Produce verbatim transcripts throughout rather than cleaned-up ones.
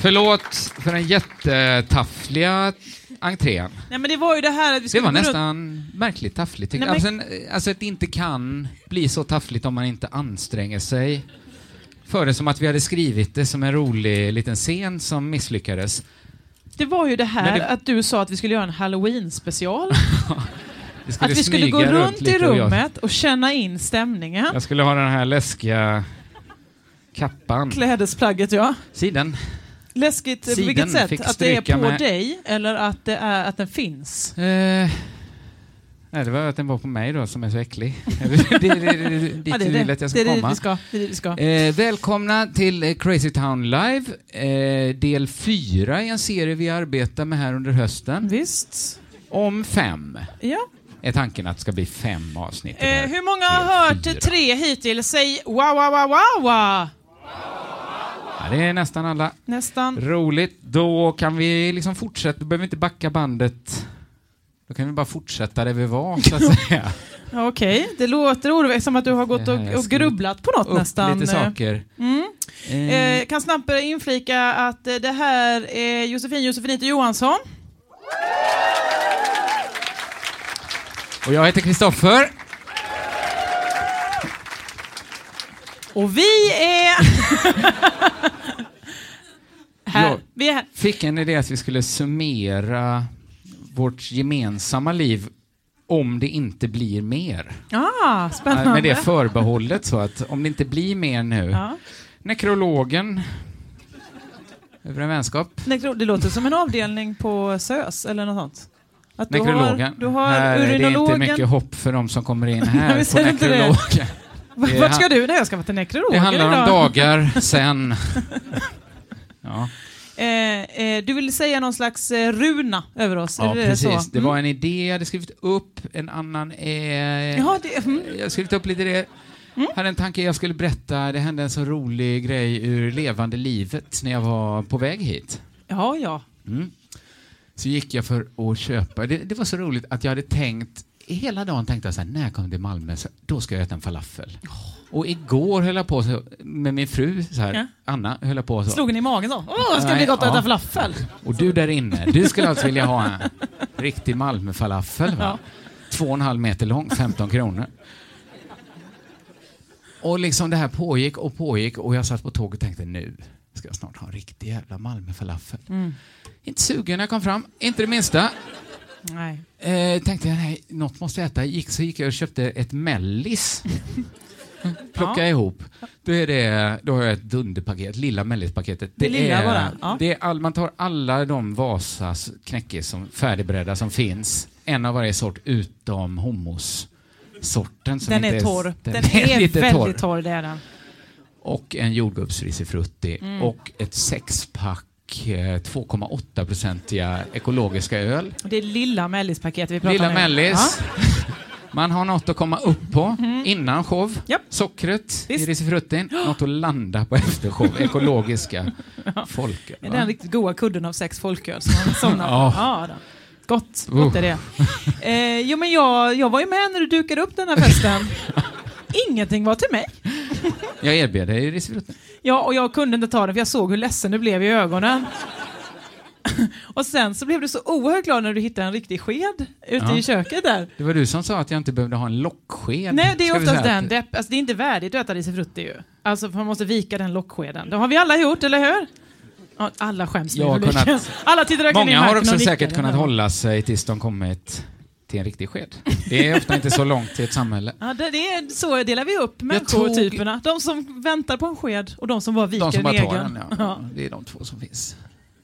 Förlåt för den jättetaffliga entrén. Nej, men det var ju det här att vi Det var nästan runt... märkligt taffligt. Nej, men... alltså, alltså att det inte kan bli så taffligt om man inte anstränger sig. För det som att vi hade skrivit det som en rolig liten scen som misslyckades. Det var ju det här det... att du sa att vi skulle göra en Halloween-special. vi skulle att vi skulle gå runt, runt i rummet och, och känna in stämningen. Jag skulle ha den här läskiga kappan. Klädesplagget, ja. Siden. Läskigt, Siden på vilket sätt? Att det är på med... dig eller att, det är, att den finns? Eh... Nej, det var att den var på mig då som är så äcklig. det är det, det, det, dit ja, det, du vill att jag ska det, komma. Det, ska, det, det ska. Eh, välkomna till eh, Crazy Town Live. Eh, del fyra i en serie vi arbetar med här under hösten. Visst. Om fem. Ja. Är tanken att det ska bli fem avsnitt. Eh, hur många har hört fyra. Tre hittills? Säg wow, wow, wow, wow, wow. Ja, det är nästan alla. Nästan. Roligt. Då kan vi liksom fortsätta. Då behöver vi inte backa bandet. Då kan vi bara fortsätta där vi var, så att säga. Okej, okay. Det låter oroväckande som att du har gått och, och grubblat på något upp nästan. Lite saker. Mm. Eh. Eh, kan snabbt inflika att det här är Josefin Josefinito Johansson. Och jag heter Kristoffer. Och vi är... här. Jag vi är här. Fick en idé att vi skulle summera vårt gemensamma liv om det inte blir mer. Ah, spännande. Med det förbehållet så att om det inte blir mer nu. Ja. Nekrologen över en vänskap. Nekro- det låter som en avdelning på S Ö S eller något sånt. Att nekrologen. Du har, du har här urinologen. Det är inte mycket hopp för de som kommer in här på nekrologen. Vart ska du? Nej, jag ska vara till nekrologen. Det handlar idag. om dagar sen. Ja. Eh, eh, du vill säga någon slags eh, runa över oss? Ja, är det precis. Så? Mm. Det var en idé jag hade skrivit upp. En annan är... Jaha, det, mm. Jag har skrivit upp lite det. Mm. Hade en tanke jag skulle berätta. Det hände en så rolig grej ur levande livet när jag var på väg hit. Ja, ja. Mm. Så gick jag för att köpa. Det, det var så roligt att jag hade tänkt... Hela dagen tänkte jag så här, när jag kommer till Malmö, så, då ska jag äta en falafel. Oh. Och igår höll jag på så, med min fru, så här, ja. Anna, höll jag på så. Slog ni i magen så? Åh, det ska bli gott att äta falafel. Och du där inne, du skulle alltså vilja ha en riktig Malmö-falafel, va? Ja. Två och en halv meter lång, femton kronor. Och liksom det här pågick och pågick och jag satt på tåg och tänkte, nu ska jag snart ha en riktig jävla Malmö-falafel. Mm. Inte sugen när jag kom fram, inte det minsta. Nej. Eh, tänkte jag, nej, något måste jag äta. Gick, så gick jag och köpte ett mellis. Plocka ja. ihop. Då, är det, då har jag ett dunderpaket, lilla mellispaketet. Det, det lilla är, bara. Ja. Det är all, man tar alla de Vasas knäckis som färdigberedda som finns. En av varje sort utom hummus sorten. Som den är torr. Den, den är, är lite väldigt torr. torr, det är den. Och en jordgubbsrisifrutti. Mm. Och ett sexpack två komma åtta procentiga ekologiska öl. Det är lilla mellispaket vi pratar lilla om. Lilla mellis. Ja. Man har något att komma upp på mm. innan show. Yep. Sockret Visst. i risifruttin. Något att landa på efter show. Ekologiska ja. folköl. Det är den riktigt goda kudden av sex folköl som man somnar ja. ja, då. Gott, gott är det. Eh, jo, men jag, jag var ju med när du dukade upp den här festen. Ingenting var till mig. Jag erbjöd dig risifruttin. Ja, och jag kunde inte ta det för jag såg hur ledsen du blev i ögonen. Och sen så blev du så oerhört glad när du hittade en riktig sked ute ja. i köket där. Det var du som sa att jag inte behövde ha en locksked. Nej, det är oftast den. Det, alltså, det är inte värdigt att äta risifrutti ju. Alltså man måste vika den lockskeden. Det har vi alla gjort, eller hur? Ja, alla skäms nu. Kunnat... Alla tittar Många har också säkert kunnat här. hålla sig tills de kommit till en riktig sked. Det är ofta inte så långt till ett samhälle. Ja, det är, så delar vi upp människotyperna. Tog... De som väntar på en sked och de som bara viker de som bara en tar egen. Den, ja. Ja. Det är de två som finns.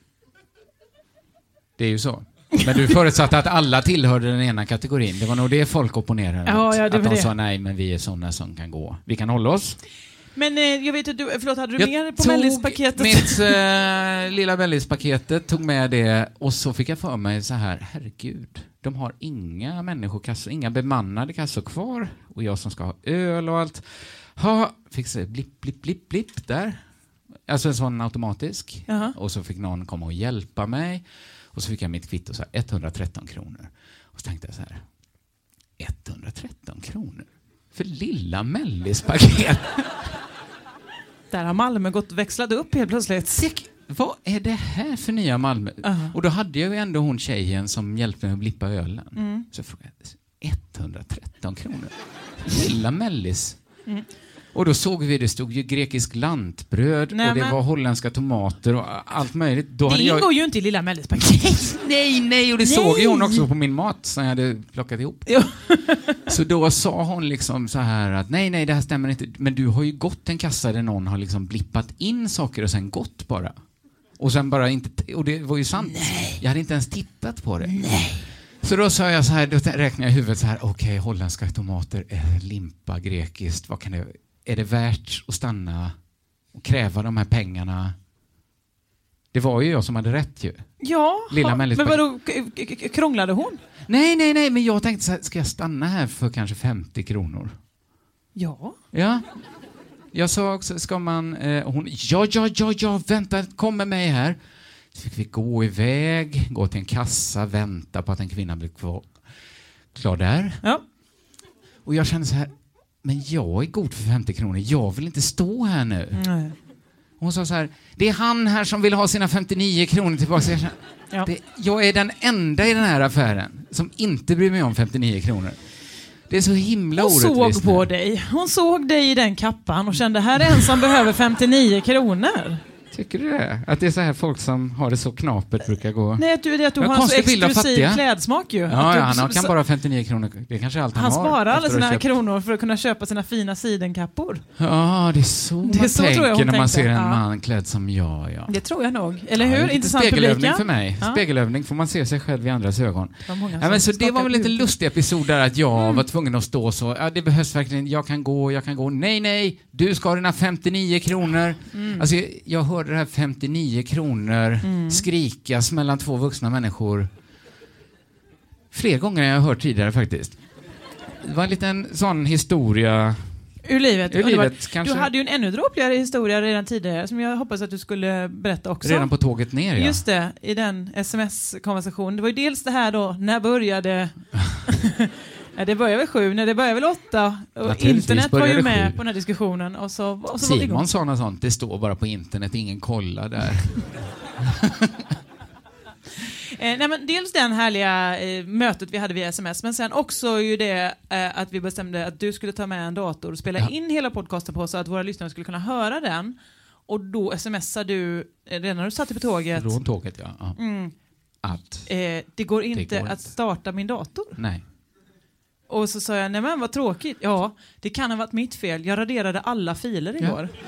Det är ju så. Men du förutsatte att alla tillhörde den ena kategorin. Det var nog det folk opponerade. Ja, ja, det att de det. sa nej, men vi är sådana som kan gå. Vi kan hålla oss. Men eh, jag vet att du, förlåt, hade du jag mer på mellispaketet? Mitt eh, lilla mellispaketet, tog med det och så fick jag för mig så här, herregud, de har inga människokassor, inga bemannade kassor kvar och jag som ska ha öl och allt. Ha, fick se blipp, blipp, blipp, blipp där. Alltså en sån automatisk. Uh-huh. Och så fick någon komma och hjälpa mig. Och så fick jag mitt kvitto så här, etthundratretton kronor. Och så tänkte jag så här, etthundratretton kronor för lilla mellispaket. Där har Malmö gått växlad upp helt plötsligt. vad är det här för nya Malmö? Uh-huh. Och då hade jag ju ändå hon tjejen som hjälpte mig att blippa ölen. Mm. Så jag frågade, etthundratretton kronor. Lilla mellis. Mm. Och då såg vi, det stod ju grekisk lantbröd. Nej, och det men... var holländska tomater och allt möjligt. Då det ingår jag... ju inte i lilla mellispaket. nej, nej, och det nej. såg ju hon också på min mat som jag hade plockat ihop. Så då sa hon liksom så här att nej, nej, det här stämmer inte. Men du har ju gått en kassa där någon har liksom blippat in saker och sen gått bara. Och sen bara inte, och det var ju sant. Nej. Jag hade inte ens tittat på det. Nej. Så då sa jag så här, då räknade jag i huvudet så här, okej, okay, holländska tomater, eh, limpa, grekiskt, vad kan det, är det värt att stanna och kräva de här pengarna? Det var ju jag som hade rätt ju. Ja, Lilla men vadå, krånglade hon? Nej, nej, nej, men jag tänkte så här, ska jag stanna här för kanske femtio kronor? Ja. Ja. Jag sa också, ska man, eh, hon, ja, ja, ja, ja, vänta, kom med mig här. Så fick vi gå iväg, gå till en kassa, vänta på att en kvinna blir kvar, klar där. Ja. Och jag kände så här, men jag är god för femtio kronor, jag vill inte stå här nu. Nej. Hon sa så här, det är han här som vill ha sina femtionio kronor tillbaka. Jag, kände, ja. det, jag är den enda i den här affären som inte bryr mig om femtionio kronor. Det är så himla orättvist. Hon såg på nu. dig. Hon såg dig i den kappan och kände, här är en som behöver femtionio kronor. Tycker du det? Att det är så här folk som har det så knapert brukar gå... Nej, att du, det är att du har en så exklusiv klädsmak ju. Ja, ja du, han kan bara femtionio kronor. Det är kanske allt han, han har. Han sparar alla sina köpt... kronor för att kunna köpa sina fina sidenkappor. Ja, det är så det man så tänker när man tänkte. ser en ja. man klädd som jag. Ja. Det tror jag nog. Eller hur? Ja, intressant spegelövning publika. för mig. Ja. Spegelövning får man se sig själv i andras ögon. Ja, men så det var väl lite lustig episod där att jag mm. var tvungen att stå så. Ja, det behövs verkligen. Jag kan gå, jag kan gå. Nej, nej. Du ska ha dina femtionio kronor. Mm. Alltså, jag, jag hörde det här femtionio kronor mm. skrikas mellan två vuxna människor fler gånger än jag har hört tidigare faktiskt. Det var en liten sån historia ur livet. Ur livet kanske. Du hade ju en ännu dråpligare historia redan tidigare som jag hoppas att du skulle berätta också. Redan på tåget ner, ja. Just det, i den sms-konversationen. Det var ju dels det här då, när började... Ja, det började väl sju, när det började väl åtta. Och internet var ju med sju. På den här diskussionen. Och så, och så Simon sa något sånt, det står bara på internet, ingen kollar där. eh, nej, men dels den härliga eh, mötet vi hade via sms, men sen också ju det eh, att vi bestämde att du skulle ta med en dator och spela ja. in hela podcasten på så att våra lyssnare skulle kunna höra den. Och då smsar du, eh, redan när du satt på tåget. Från tåget, ja. ja. Mm, att eh, det går inte det går att inte. starta min dator. Nej. Och så sa jag, nej men vad tråkigt. Ja, det kan ha varit mitt fel. Jag raderade alla filer igår. Ja.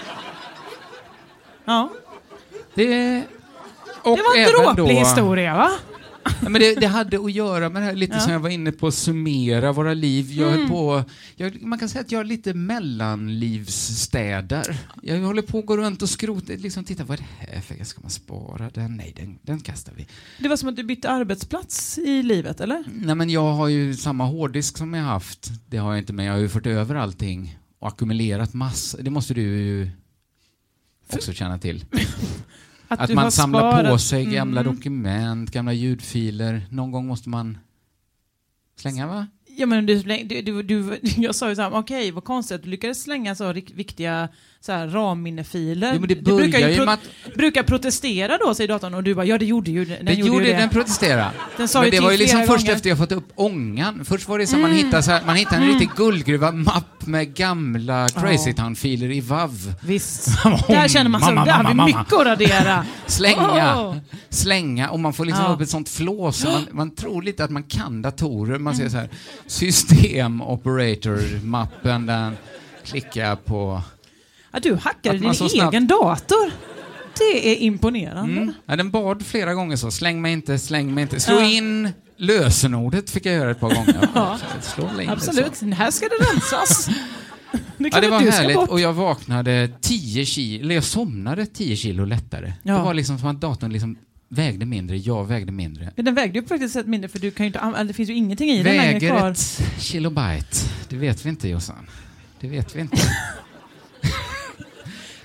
ja. Det, och det var en dråplig historia, va? Ja, men det, det hade att göra med det här lite ja. som jag var inne på, att summera våra liv. Jag mm. på, jag, man kan säga att jag är lite mellanlivsstädar. Jag håller på att gå runt och skrota, liksom titta, vad är det här för, ska man spara den? Nej, den, den kastar vi. Det var som att du bytte arbetsplats i livet, eller? Nej, men jag har ju samma hårddisk som jag haft. Det har jag inte, men jag har ju fått över allting och ackumulerat massor. Det måste du ju också känna till. Att, att man samlar sparat. på sig gamla mm. dokument, gamla ljudfiler. Någon gång måste man slänga, va? Ja, men du, du, du, du, jag sa ju så här, okej, okay, vad konstigt att du lyckades slänga så viktiga så här, ramminnefiler. Jo, men det du brukar ju pro- att... brukar protestera då, säger datorn, och du bara, ja det gjorde ju den. Det gjorde, gjorde ju den protestera. Den sa men ju det var ju liksom gånger. först efter jag fått upp ångan. Först var det som mm. man hittade så här, man hittade en mm. riktig guldgruva mapp med gamla Crazy Town-filer i V A V. Visst. Där känner man så, där har vi mycket att radera. slänga, oh. slänga, och man får liksom ja. upp ett sånt flås. Man, man tror lite att man kan datorer. Man ser så här, system operator-mappen, den klickar på... Att du hackade din egen snabbt... dator. Det är imponerande. Mm. Ja, den bad flera gånger så. Släng mig inte, släng mig inte. Slå ja. in lösenordet fick jag göra ett par gånger. Ja. Slå absolut. Så. Här ska det rensas. Det, ja, det var härligt. Och jag vaknade tio kilo, eller jag somnade tio kilo lättare. Ja. Det var liksom som att datorn liksom vägde mindre, jag vägde mindre. Men den vägde ju faktiskt ett mindre, för du kan ju inte, det finns ju ingenting i den längre kvar. Väger ett kilobyte. Det vet vi inte, Jossan. Det vet vi inte.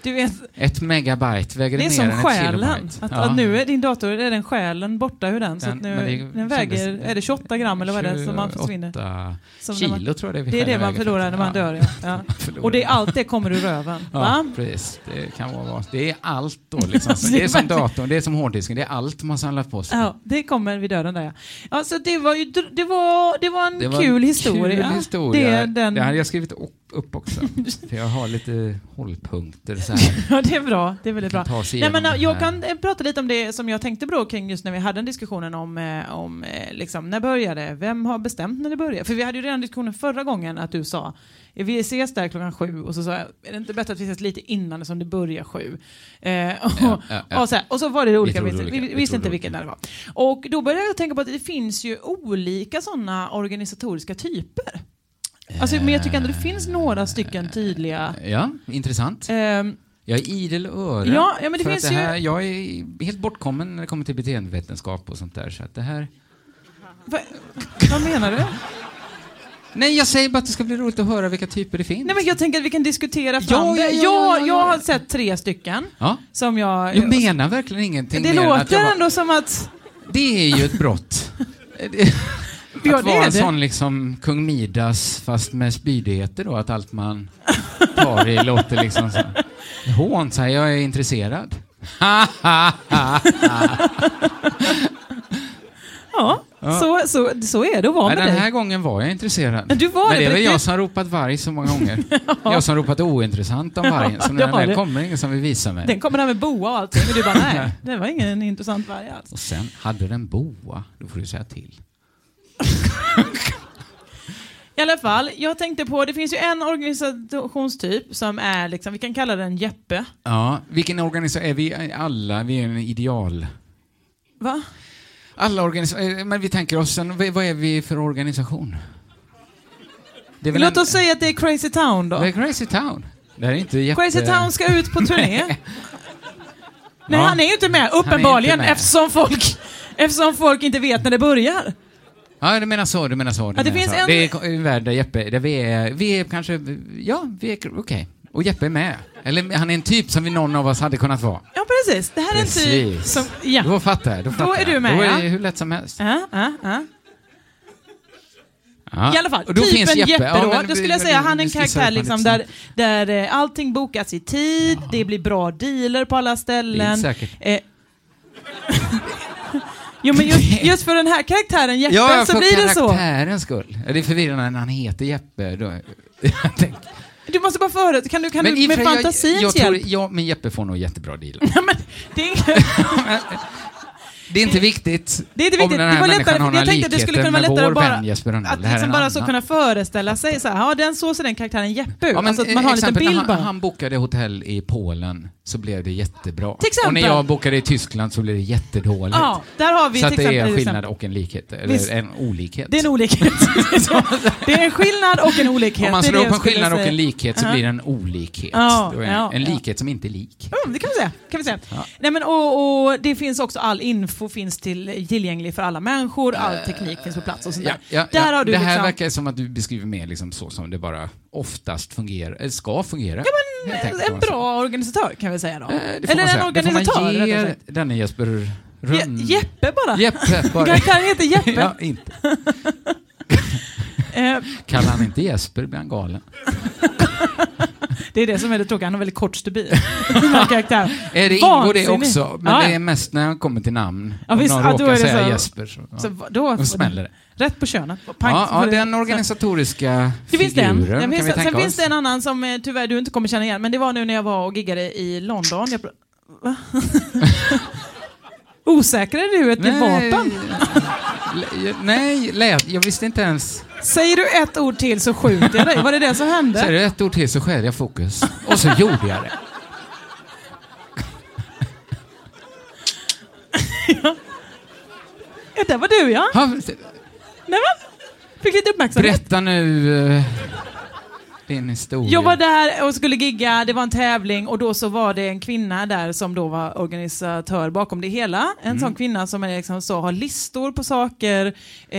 Du vet, ett megabyte väger det är mer som än ett själen. kilobyte. Att, Ja. att nu är din dator, är den själen borta ur den. Så Den- att nu, men det den väger, kändes- är det tjugoåtta gram eller vad är det som man försvinner? tjugoåtta Som när kilo man- tror jag det är vi Det är det själva man väger förlorar när man faktiskt. dör. Ja. Ja. Förlorar. Och det är allt det kommer ur röven. Ja, Va? precis. Det kan vara det är allt då liksom. Det är som datorn, det är som hårddisken, det är allt man samlar på sig. Ja, det kommer vid döden där. Ja. Ja, så det var ju det var det var en Det var kul en historia. Kul historia. Det, är den, det hade jag skrivit upp också. För jag har lite hållpunkter så här. ja, det är bra. Det är väldigt bra. Ta sig Nej, men, igenom jag det kan eh, prata lite om det som jag tänkte bra kring just när vi hade en diskussionen om, eh, om eh, liksom, när började? Vem har bestämt när det började? För vi hade ju redan diskussionen förra gången att du sa vi ses där klockan sju och så sa jag, är det inte bättre att vi ses lite innan som det börjar sju? Eh, och, Ja, ja, ja. Och, så här, och så var det olika, Vi vi, trodde vi, olika. vi Vi visste trodde inte vilket när det var. Och då började jag tänka på att det finns ju olika sådana organisatoriska typer. Alltså, men jag tycker ändå det finns några stycken tydliga. Ja, intressant. ehm, Jag är idel öra. Ja, ja, men det för finns att det här, ju- Jag är helt bortkommen när det kommer till beteendevetenskap och sånt där. Så att det här... Va, vad menar du? Nej, jag säger bara att det ska bli roligt att höra vilka typer det finns. Nej, men jag tänker att vi kan diskutera fram Ja, det. ja, ja, jag, ja, ja. jag har sett tre stycken Ja, som jag... jag menar verkligen ingenting det mer än att låter jag var, ändå som att... det är ju ett brott. Det- Ja, att det vara är en det. sån liksom kung Midas fast med spydigheter då, att allt man tar i låter liksom så. Hån, så här, jag är intresserad. Ja, Ja. Så, så, så är det att vara Nej, med den dig. här gången var jag intresserad. Men du var Men det det är på väl jag riktigt? som har ropat varg så många gånger. Jag som har ropat ointressant om vargen. Så när Ja, den där det- kommer ingen som vill visa mig. Den kommer där med boa och allting. Men du bara, nej, det var ingen intressant varg alls. Och sen hade den boa. Då får du säga till. I alla fall, jag tänkte på, det finns ju en organisationstyp som är liksom, vi kan kalla den Jeppe. Ja, vilken organisation är vi alla? Vi är en ideal. Va? Alla organisationer, men vi tänker oss en, vad vad är vi för organisation? Det är väl Låt en- oss säga att det är Crazy Town då. Det är Crazy Town. Det här är inte jätte... Crazy Town ska ut på turné. Nej, Ja. han är ju inte med, är inte uppenbarligen, med. eftersom folk, eftersom folk inte vet när det börjar. Ja, du menar så, du menar så. Du Ja, det menar finns så. en- Det är en värld där Jeppe, där vi är, vi är kanske, ja, vi är, okej. Och Jeppe är med. Eller han är en typ som vi någon av oss hade kunnat vara. Ja, precis. Det här är en typ Precis. som... Ja. Då fattar jag. Då, fattar är jag. du med, Då är ja. det hur lätt som helst. Ja, ja, ja. Ja. I alla fall, Och då typen finns Jeppe, Jeppe. Ja, då. men Då skulle vi- jag säga vi- han är vi en skissar karaktär upp liksom han där, där eh, allting bokas i tid, det blir bra dealer på alla Det är ställen. inte säkert. Eh, jo, men just, just för den här karaktären Jeppe Ja, så för blir det så. karaktärens skull. Ja, det är förvirrande när han heter Jeppe. Då. Jag tänker- Du måste bara föra kan du, kan Men du i och med för sig, fantasins jag, jag tror, hjälp... ja, men Jeppe får nog jättebra deal. Ja, men det är inget... Det är inte viktigt, Det är inte om viktigt. den Det här var människan lättare, har några jag tänkte att det skulle likheter kunna vara med lättare vår att bara, vän Jesper Rönndahl. att Det här är liksom en bara annan. så kunna föreställa sig så här, ja den så ser den karaktären Jeppe ut. Ja, men alltså att man har en liten exempel, när bild han, bara. han bokade hotell i Polen så blev det jättebra. Till exempel. Och när jag bokade i Tyskland så blev det jättedåligt. Ja, där har vi så att till det är exempel- en skillnad och en likhet. Eller Visst. en olikhet. Det är en olikhet. Det är en skillnad och en olikhet. Om man Det är slår det upp en jag skulle skillnad och säga. en likhet så Ja. blir det en olikhet. Ja, Då är en, ja, en ja. likhet som inte är lik. Ja, det kan vi säga. Kan vi säga. Ja. Nej, men, och, och det finns också all info finns till, tillgänglig för alla människor, all teknik finns på plats och sånt Ja, där. ja, där ja. har du det här liksom, verkar som att du beskriver mer liksom så som det bara oftast fungerar, eller ska fungera. Ja, men, Helt enkelt, en bra organisatör kan vi säga då. Eh, det får Eller man en säga. Det får man organisatör. ge rättare sagt. denne Jesper Je- Rönn... Jeppe bara. Jeppe bara. Karaktären heter Jeppe. Ja, inte. Eh, Kallar han inte Jesper blir han galen. det är det som är det tråkiga. Han har väldigt kort stubin. Den här karaktären. Är det ingår det Vansinnig. också, men Ja, det ja. är mest när han kommer till namn. Ja, Om visst, någon ja, då råkar är det säga så- Jesper så, ja. Så då, då smäller det. Rätt på könet. Pang, Ja, ja, för det- den organisatoriska Det finns den. figuren den kan finns, vi tänka sen oss. finns det en annan som eh, tyvärr du inte kommer känna igen, men det var nu när jag var och giggade i London. Jag, va? Osäker är du ett Nej, vapen? l- nej, lät, jag visste inte ens. Säger du ett ord till så skjuter jag dig. Var det det som hände? Säger du ett ord till så skäl jag fokus. Och så gjorde jag det. Ja, det var du ja. Ha, Nej, men, fick lite uppmärksamhet. berätta nu. eh, din historia. Jag var där och skulle gigga, det var en tävling och då så var det en kvinna där som då var organisatör bakom det hela. En mm. sån kvinna som är liksom så, har listor på saker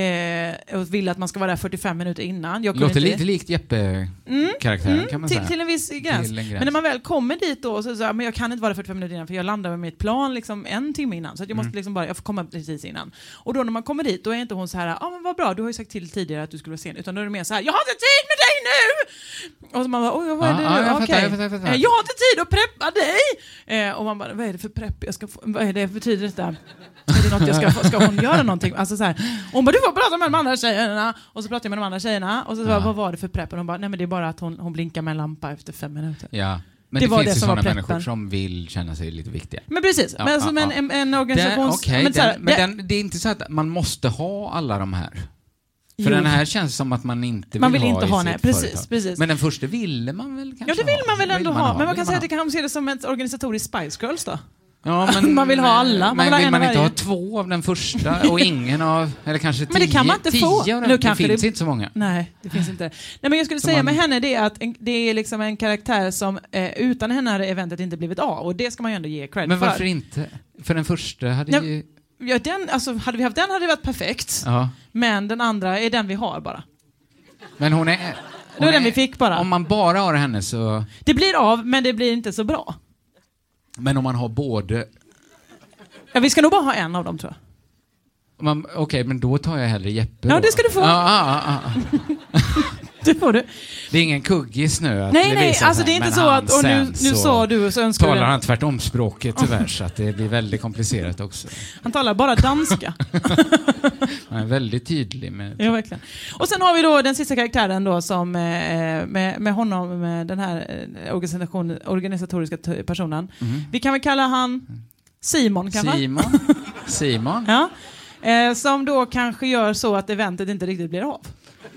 eh, och vill att man ska vara där fyrtiofem minuter innan. Jag låter inte... lite likt Jeppe-karaktären mm. kan man till, säga. till en viss gräns. En gräns. Men när man väl kommer dit då så säger men jag kan inte vara där fyrtiofem minuter innan för jag landar med mitt plan liksom en timme innan. Så att jag måste mm. liksom bara, jag får komma precis innan. Och då när man kommer dit då är inte hon så här, ja ah, men vad bra, du har ju sagt till tidigare att du skulle vara sen. Utan då är det mer så här, jag har inte tid med dig nu! Och så man bara, oj vad är det ah, nu? Ah, Okej. Okay. Jag, jag, jag, jag har inte tid att preppa dig! Eh, och man bara, vad är det för prepp? Jag ska få, vad är det, betyder detta? Är det något jag ska få? Ska hon göra någonting? Alltså så här, hon bara, du får prata med de andra tjejerna. Och så pratar jag med de andra tjejerna. Och så bara, vad var det för prepp? Och de bara, nej men det är bara att hon, hon blinkar med en lampa efter fem minuter. Ja. Men det, det var finns det ju som sådana var människor som vill känna sig lite viktiga. Men precis, ja, men, alltså, ja, men ja. en, en organisations... Det, okay, men, så här, den, men det, den, det är inte så att man måste ha alla de här. För jo. den här känns som att man inte vill man vill ha inte i ha, sitt nej, precis, företag. precis. Men den första ville man väl kanske Ja, det vill man väl ändå man ha. ha. Men man kan vill säga man att det kan se det som ett organisatoriskt Spice Girls då. Ja, men, man vill ha alla. Man men vill, ha vill en man inte varje. ha två av den första och ingen av, eller kanske tio? Men det kan man inte tio få. Av den, Nu det finns det... inte så många. Nej, det finns inte. Nej, men jag skulle så säga man... med henne det är att en, det är liksom en karaktär som eh, utan henne hade eventet inte blivit av. Och det ska man ju ändå ge cred Men varför för. inte? För den första hade ja, ju... Ja, den, alltså, hade vi haft den hade det varit perfekt. Ja. Men den andra är den vi har bara. Men hon är... Hon det är den är, vi fick bara. Om man bara har henne så... Det blir av, men det blir inte så bra. Men om man har både... Ja, vi ska nog bara ha en av dem, tror jag. Okej, okay, men då tar jag hellre Jeppe. Ja, då. det ska du få. Ah, ah, ah, ah. Det får du. Det är ingen kuggis nu. Att nej, det nej, alltså det är inte så att... Och nu, nu sa du så önskar talar du... han tvärtom språket tyvärr, så att det blir väldigt komplicerat också. Han talar bara danska. Han är väldigt tydlig med... Ja, verkligen. Och sen har vi då den sista karaktären då som eh, med, med honom, med den här organisation, organisatoriska t- personen. Mm. Vi kan väl kalla han Simon, kanske? Simon. Simon. Ja. Eh, som då kanske gör så att eventet inte riktigt blir av.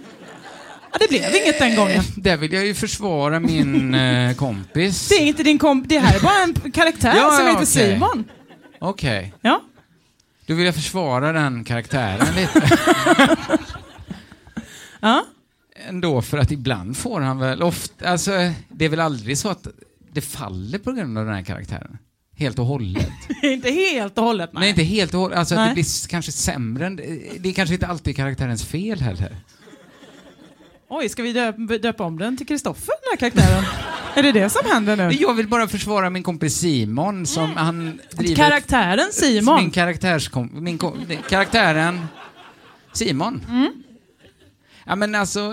Ja, det blev inget den gången. Där vill jag ju försvara min eh, kompis. Det är inte din kompis, det här är bara en karaktär ja, som ja, heter okay. Simon. Okej. Okay. Ja. Då vill jag försvara den karaktären lite. Ja. Ändå, för att ibland får han väl ofta, alltså det är väl aldrig så att det faller på grund av den här karaktären. Helt och hållet. Inte helt och hållet, nej. Nej, inte helt och hållet. Alltså nej. det blir kanske sämre. Än, det är kanske inte alltid karaktärens fel heller. Oj, ska vi döpa, döpa om den till Kristoffer, den här karaktären? Är det det som händer nu? Jag vill bara försvara min kompis Simon som mm. han driver... Karaktären Simon? Min karaktärskom... Min kom, karaktären Simon. Mm. Ja, men alltså...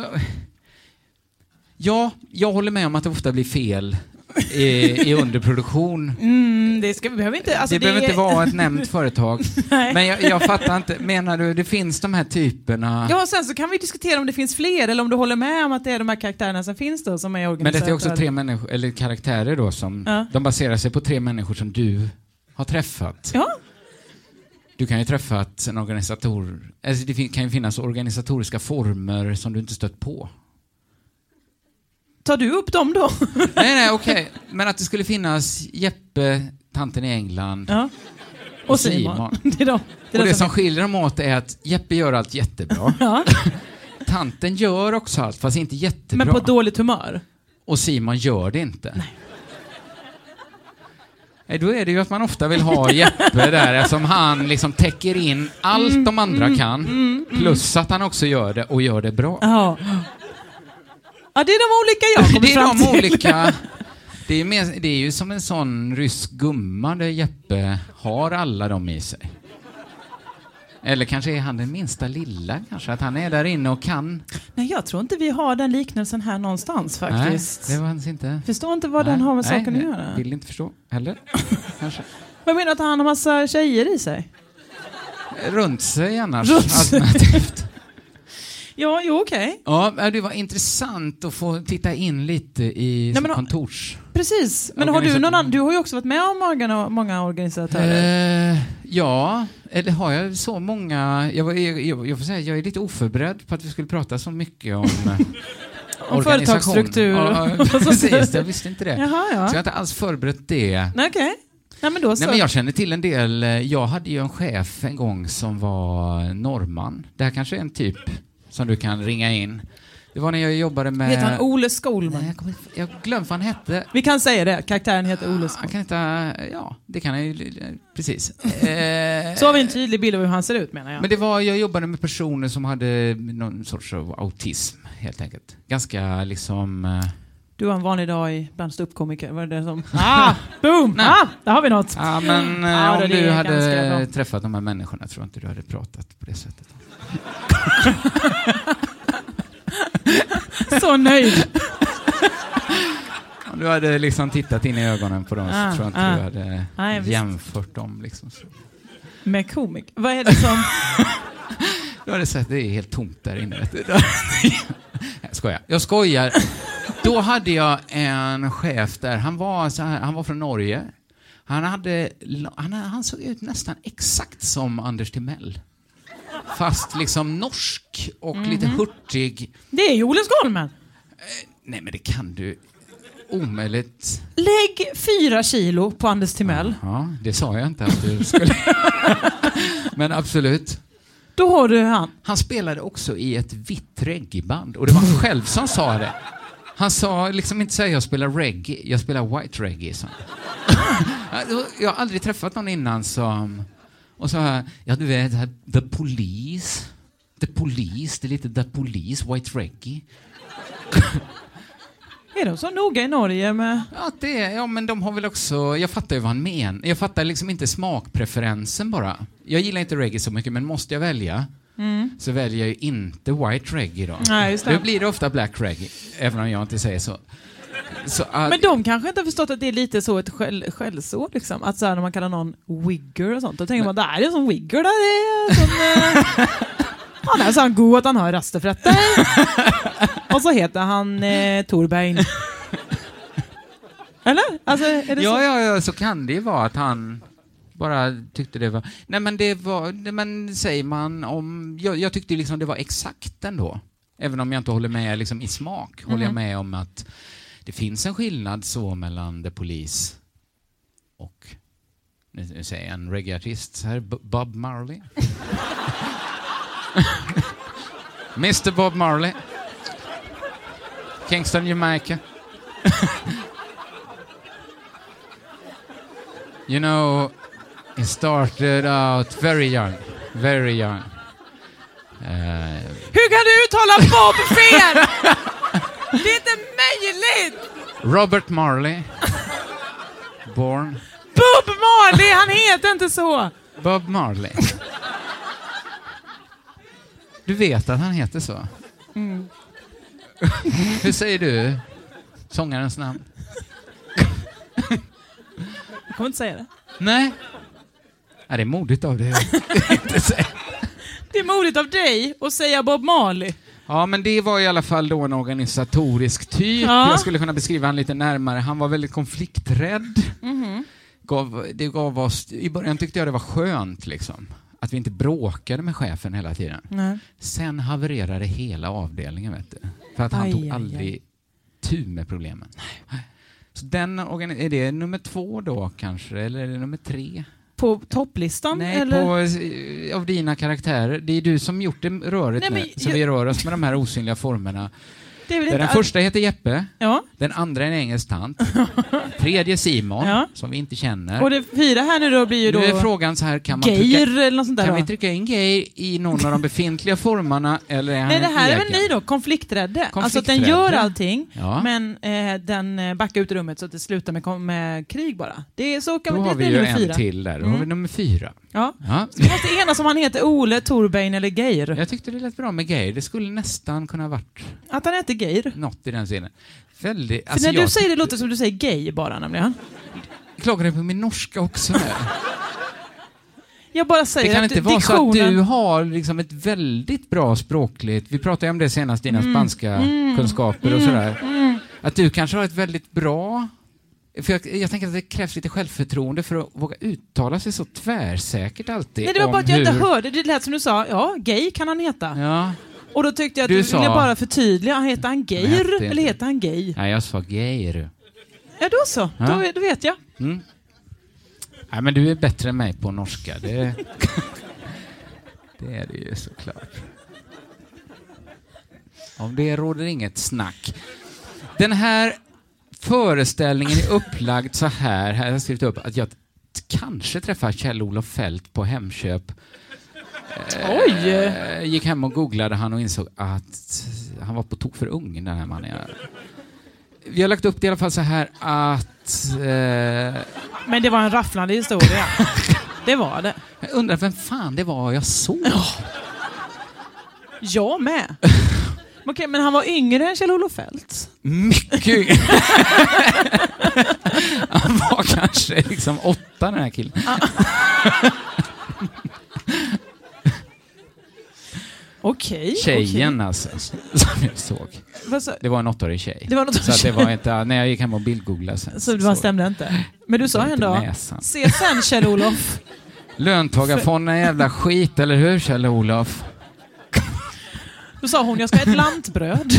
Ja, jag håller med om att det ofta blir fel i, i underproduktion. Mm, det ska vi behöver inte... Alltså det, det behöver är... inte vara ett nämnt företag. Men jag, jag fattar inte. Menar du, det finns de här typerna... Ja, sen så kan vi diskutera om det finns fler, eller om du håller med om att det är de här karaktärerna som finns då, som är organiserade. Men det är också tre människor, eller karaktärer då, som... Ja. De baserar sig på tre människor som du har träffat. Ja. Du kan ju träffat en organisator... Alltså det kan ju finnas organisatoriska former som du inte stött på. Tar du upp dem då? nej, nej, okej. Okay. Men att det skulle finnas Jeppe, tanten i England, ja. och, och Simon. Simon. Det är de. Det är och det som, som skiljer dem åt är att Jeppe gör allt jättebra. ja. Tanten gör också allt, fast inte jättebra. Men på dåligt humör. Och Simon gör det inte. Nej. Nej, då är det ju att man ofta vill ha Jeppe där, eftersom han liksom täcker in allt mm, de andra mm, kan, mm, plus att han också gör det och gör det bra. Ja. Ja, det är de olika jag kommer det är fram de till. olika. Det är, mer, det är ju som en sån rysk gumma där Jeppe har alla dem i sig. Eller kanske är han den minsta lilla, kanske att han är där inne och kan. Nej, jag tror inte vi har den liknelsen här någonstans faktiskt. Nej, det var hans inte. Förstår inte vad nej, den har med nej, saken nej, att göra. Vill inte förstå heller. Kanske. Vad menar du att han har massa tjejer i sig? Runt sig annars. Runt sig. Alternativt. Ja, jo, okej. Okay. Ja, det var intressant att få titta in lite i Nej, men, kontors... Precis. Men har du någon annan... Du har ju också varit med om många, många organisatörer. Uh, ja, eller har jag så många... Jag, var, jag, jag, jag får säga, jag är lite oförberedd på att vi skulle prata så mycket om... om företagsstruktur. Ja, precis, jag visste inte det. Jaha, ja. Så jag har inte alls förberett det. Okej. Okay. Nej, men då så. Nej, men jag känner till en del... Jag hade ju en chef en gång som var norrman. Det här kanske är en typ... som du kan ringa in. Det var när jag jobbade med... Heter han Ole Skolman? Nej, jag, kommer, jag glömde vad han hette. Vi kan säga det. Karaktären heter Ole Skolman. Han kan heta... Ja, det kan han ju... Precis. eh, Så har vi en tydlig bild av hur han ser ut, menar jag. Men det var... Jag jobbade med personer som hade någon sorts av autism, helt enkelt. Ganska liksom... Eh, Du har en vanlig dag i bland ståuppkomiker. Var det som... Ah! Boom! Nej. Ah! Där har vi något. Ja, men eh, ja, om du hade träffat de här människorna tror jag inte du hade pratat på det sättet. Så nöjd. Om du hade liksom tittat in i ögonen på dem ah, så tror jag inte ah. du hade ah, jämfört dem. Liksom så. Med komik? Vad är det som... Du hade sett, det är helt tomt där inne. Jag skojar. Jag skojar. Då hade jag en chef där. Han var, så här, han var från Norge. Han, hade, han, han såg ut nästan exakt som Anders Timell. Fast liksom norsk och mm-hmm. lite hurtig. Det är ju Ole Skolman. Eh, nej, men det kan du omöjligt. Lägg fyra kilo på Anders Timell. Ja, det sa jag inte att du skulle. Men absolut. Då har du han. Han spelade också i ett vitt reggae-band. Och det var han själv som sa det. Han sa liksom inte säga jag spelar reggae, jag spelar white reggae. Så. Jag har aldrig träffat någon innan som... Och så här, ja du vet, the police, the police, det är lite the police, white reggae. Är de så noga i Norge med... Ja, det är, ja men de har väl också, jag fattar ju vad han menar. Jag fattar liksom inte smakpreferensen bara. Jag gillar inte reggae så mycket, men måste jag välja mm. så väljer jag ju inte white reggae då. Nej, just det. Då blir det ofta black reggae, även om jag inte säger så. Så, uh, men de kanske inte har förstått att det är lite så ett skäll, skällsord liksom. Att så här, när man kallar någon wigger och sånt, då tänker men, man, där är det som wigger, där är som... Eh, han är så han god att han har rastafrätter. Och så heter han eh, Torbein. Eller? Alltså, är det ja, så? ja, ja, så kan det ju vara att han bara tyckte det var... Nej, men det var... Men säger man om... Jag, jag tyckte liksom det var exakt ändå. Även om jag inte håller med liksom, i smak. Mm. Håller jag med om att det finns en skillnad så mellan The Police och... Nu säger jag en reggae-artist. Så här, Bob Marley. mister Bob Marley. Kingston, Jamaica. You know, he started out very young. Very young. Uh, Hur kan du uttala Bob fel? Det är inte möjligt! Robert Marley. Born. Bob Marley, han heter inte så. Bob Marley. Du vet att han heter så. Mm. Hur säger du sångarens namn? Jag kommer inte säga det. Nej. Ja, det är modigt av dig. Det är modigt av dig att säga Bob Marley. Ja, men det var i alla fall då en organisatorisk typ. Ja. Jag skulle kunna beskriva han lite närmare. Han var väldigt konflikträdd. Mm-hmm. Gav, det gav oss, i början tyckte jag det var skönt liksom. Att vi inte bråkade med chefen hela tiden. Nej. Sen havererade hela avdelningen, vet du. För att han aj, tog aldrig aj. tu med problemen. Nej. Så den organi- är det nummer två då kanske? Eller är det nummer tre? På topplistan? Nej, eller? På, av dina karaktärer. Det är du som gjort det röret Nej, nu. Så jag... vi rör oss med de här osynliga formerna. Det är den all... första heter Jeppe. Ja. Den andra är en engelsk tant. Tredje Simon, ja. Som vi inte känner. Och det fyra här nu då blir ju då... Nu är frågan så här, kan man Geir trycka, eller något sånt där, kan va? vi trycka in Geir i någon av de befintliga formerna eller är han Nej, det här egen? är väl ni då, konflikträdde. Alltså att den gör allting, ja. Men eh, den backar ut rummet så att det slutar med, med krig bara. Det är så kan då vi, har det vi ju en fyra. till där. Då mm. har vi nummer fyra. Ja. Ja. Så vi måste enas om han heter Ole, Torbein eller Geir. Jag tyckte det lät bra med Geir. Det skulle nästan kunna ha varit... Att han heter Geir? Något i den scenen. Väldigt... För alltså när du jag... säger det låter som du säger gay bara nämligen. Klagar du på min norska också nu? Jag bara säger det kan att inte vara diktionen... så att du har liksom ett väldigt bra språkligt... Vi pratade om det senast, dina mm. spanska mm. kunskaper och sådär. Mm. Att du kanske har ett väldigt bra... För jag, jag tänker att det krävs lite självförtroende för att våga uttala sig så tvärsäkert alltid. Nej, det var bara att jag hur... inte hörde. Det lät som du sa, ja, gay kan han heta. Ja. Och då tyckte jag att du du sa... ville bara förtydliga. Heter han Geir eller heter han gay? Nej, jag sa Geir. Ja, då så. Ja. Då, då vet jag. Mm. Nej, men du är bättre än mig på norska. Det, det är det ju såklart. Om det råder inget snack. Den här föreställningen är upplagd så här. Här har jag skrivit upp att jag t- kanske träffar Kjell-Olof Fält på Hemköp. Oj! Eh, gick hem och googlade han och insåg att han var på tok för ung, den här mannen. Vi har lagt upp det i alla fall så här att... Eh, Men det var en rafflande historia. Det var det. jag undrar vem fan det var jag såg. Oh. Jag med. Okej, men han var yngre än Kjell-Olof Fält. Mycket yngre. Han var kanske liksom åtta, den här killen. Okej. Tjejen okej. alltså, som jag såg. Så? Det var en åttaårig tjej. Det var något så att det var inte, när jag gick hem och bildgooglade sen. Så det var stämde inte. Men du sa ändå, se sen Kjell-Olof. Löntagarfonden är jävla skit, eller hur Kjell-Olof? Då sa hon, jag ska ha ett lantbröd.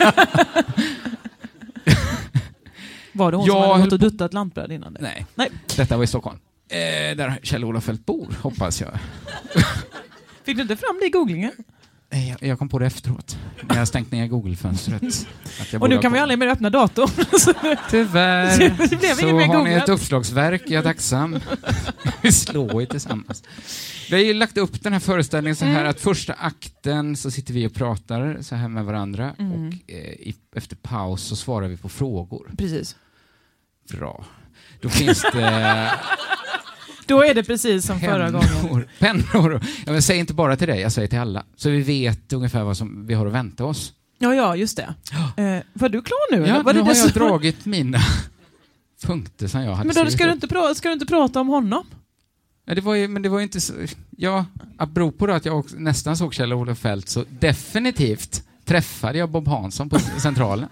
Var det hon jag som hade gått och på... duttat lantbröd innan det? Nej. Nej, Detta var i Stockholm. Eh, där Kjell-Olof Fält bor, hoppas jag. fick du inte fram det i googlingen? Jag, jag kom på det efteråt. När jag stängt ner Google-fönstret. Och nu kan vi aldrig mer öppna datorn. Tyvärr. Det blev så ingen mer har ni googlat. ett uppslagsverk, jag är tacksam. Vi slår ju tillsammans. Vi har ju lagt upp den här föreställningen så här mm. att första akten så sitter vi och pratar så här med varandra mm. och eh, i, efter paus så svarar vi på frågor. Precis. Bra. Då finns det... Då är det precis som pennor, förra gången. Pennor. Jag vill säga inte bara till dig, jag säger till alla. Så vi vet ungefär vad som vi har att vänta oss. Ja, ja, just det. Ja. Eh, var du klar nu? Ja, eller? Var nu det har det jag som... dragit mina punkter som jag hade. Men då ska du, inte pra- ska du inte prata om honom? Ja, det var ju, men det var ju inte så... Ja, apropå då att jag också, nästan såg Kjell-Olof Fält så definitivt träffade jag Bob Hansson på Centralen.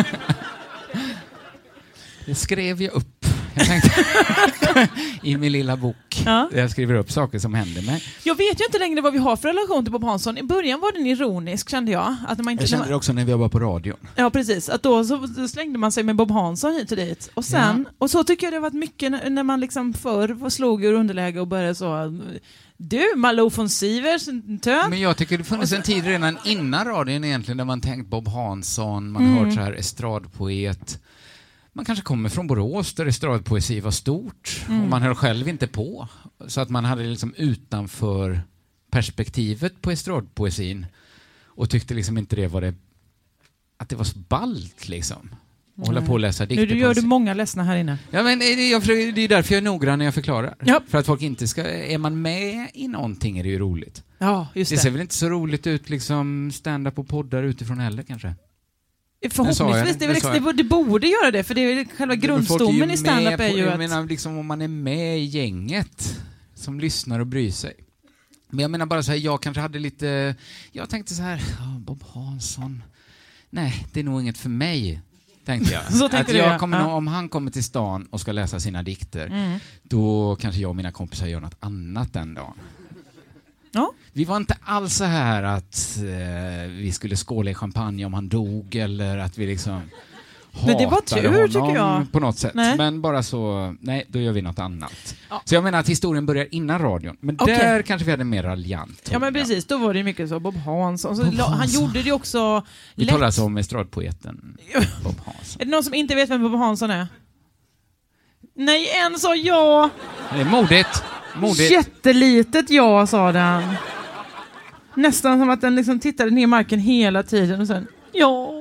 Det skrev jag upp. Jag tänkte i min lilla bok. Ja. Jag skriver upp saker som händer mig. Jag vet ju inte längre vad vi har för relation till Bob Hansson. I början var den ironisk, kände jag. Att man inte, jag kände det också när vi jobbade på radion. Ja, precis. Att då så, så slängde man sig med Bob Hansson hit och dit. Och sen, ja. och så tycker jag det har varit mycket när, när man liksom förr slog ur underläge och började så... Du, Malou von Sivers, tönt. Men jag tycker det funnits en tid redan innan radion egentligen där man tänkt Bob Hansson, man mm. hört så här estradpoet. Man kanske kommer från Borås där estradpoesi var stort mm. och man höll själv inte på. Så att man hade liksom utanför perspektivet på estradpoesin och tyckte liksom inte det var det att det var så ballt liksom. Och hålla på och läsa dikter. Nu gör du många ledsna här inne. Ja, men det, jag, det är därför jag är noggrann när jag förklarar. Ja. För att folk inte ska... Är man med i någonting är det ju roligt. Ja, just det. Det ser väl inte så roligt ut liksom stand-up på poddar utifrån heller kanske. Förhoppningsvis, det, det, det, det borde göra det, för det är själva grundstommen är i stand-up är ju jag att... menar liksom om man är med i gänget som lyssnar och bryr sig. Men jag menar bara så här, jag kanske hade lite... Jag tänkte så här, oh, Bob Hansson... Nej, det är nog inget för mig, tänkte jag. Så att du, jag ja. kommer ja. nog, om han kommer till stan och ska läsa sina dikter, mm. då kanske jag och mina kompisar gör något annat den dagen. Ja. Vi var inte alls så här att eh, vi skulle skåla i champagne om han dog eller att vi liksom men det var tur, honom tycker jag. På något sätt. Nej. Men bara så, nej, då gör vi något annat. Ja. Så jag menar att historien börjar innan radion. Men okay. där kanske vi hade mer raljant. Ja, men precis. Då var det mycket så. Bob Hansson. Så Bob la, han Hansson. gjorde det också vi lätt. talar alltså om estradpoeten Bob Hansson. Är det någon som inte vet vem Bob Hansson är? Nej, en sa ja. Det är modigt. modigt. Jättelitet ja, sa den. Nästan som att den liksom tittade ner i marken hela tiden och sen ja.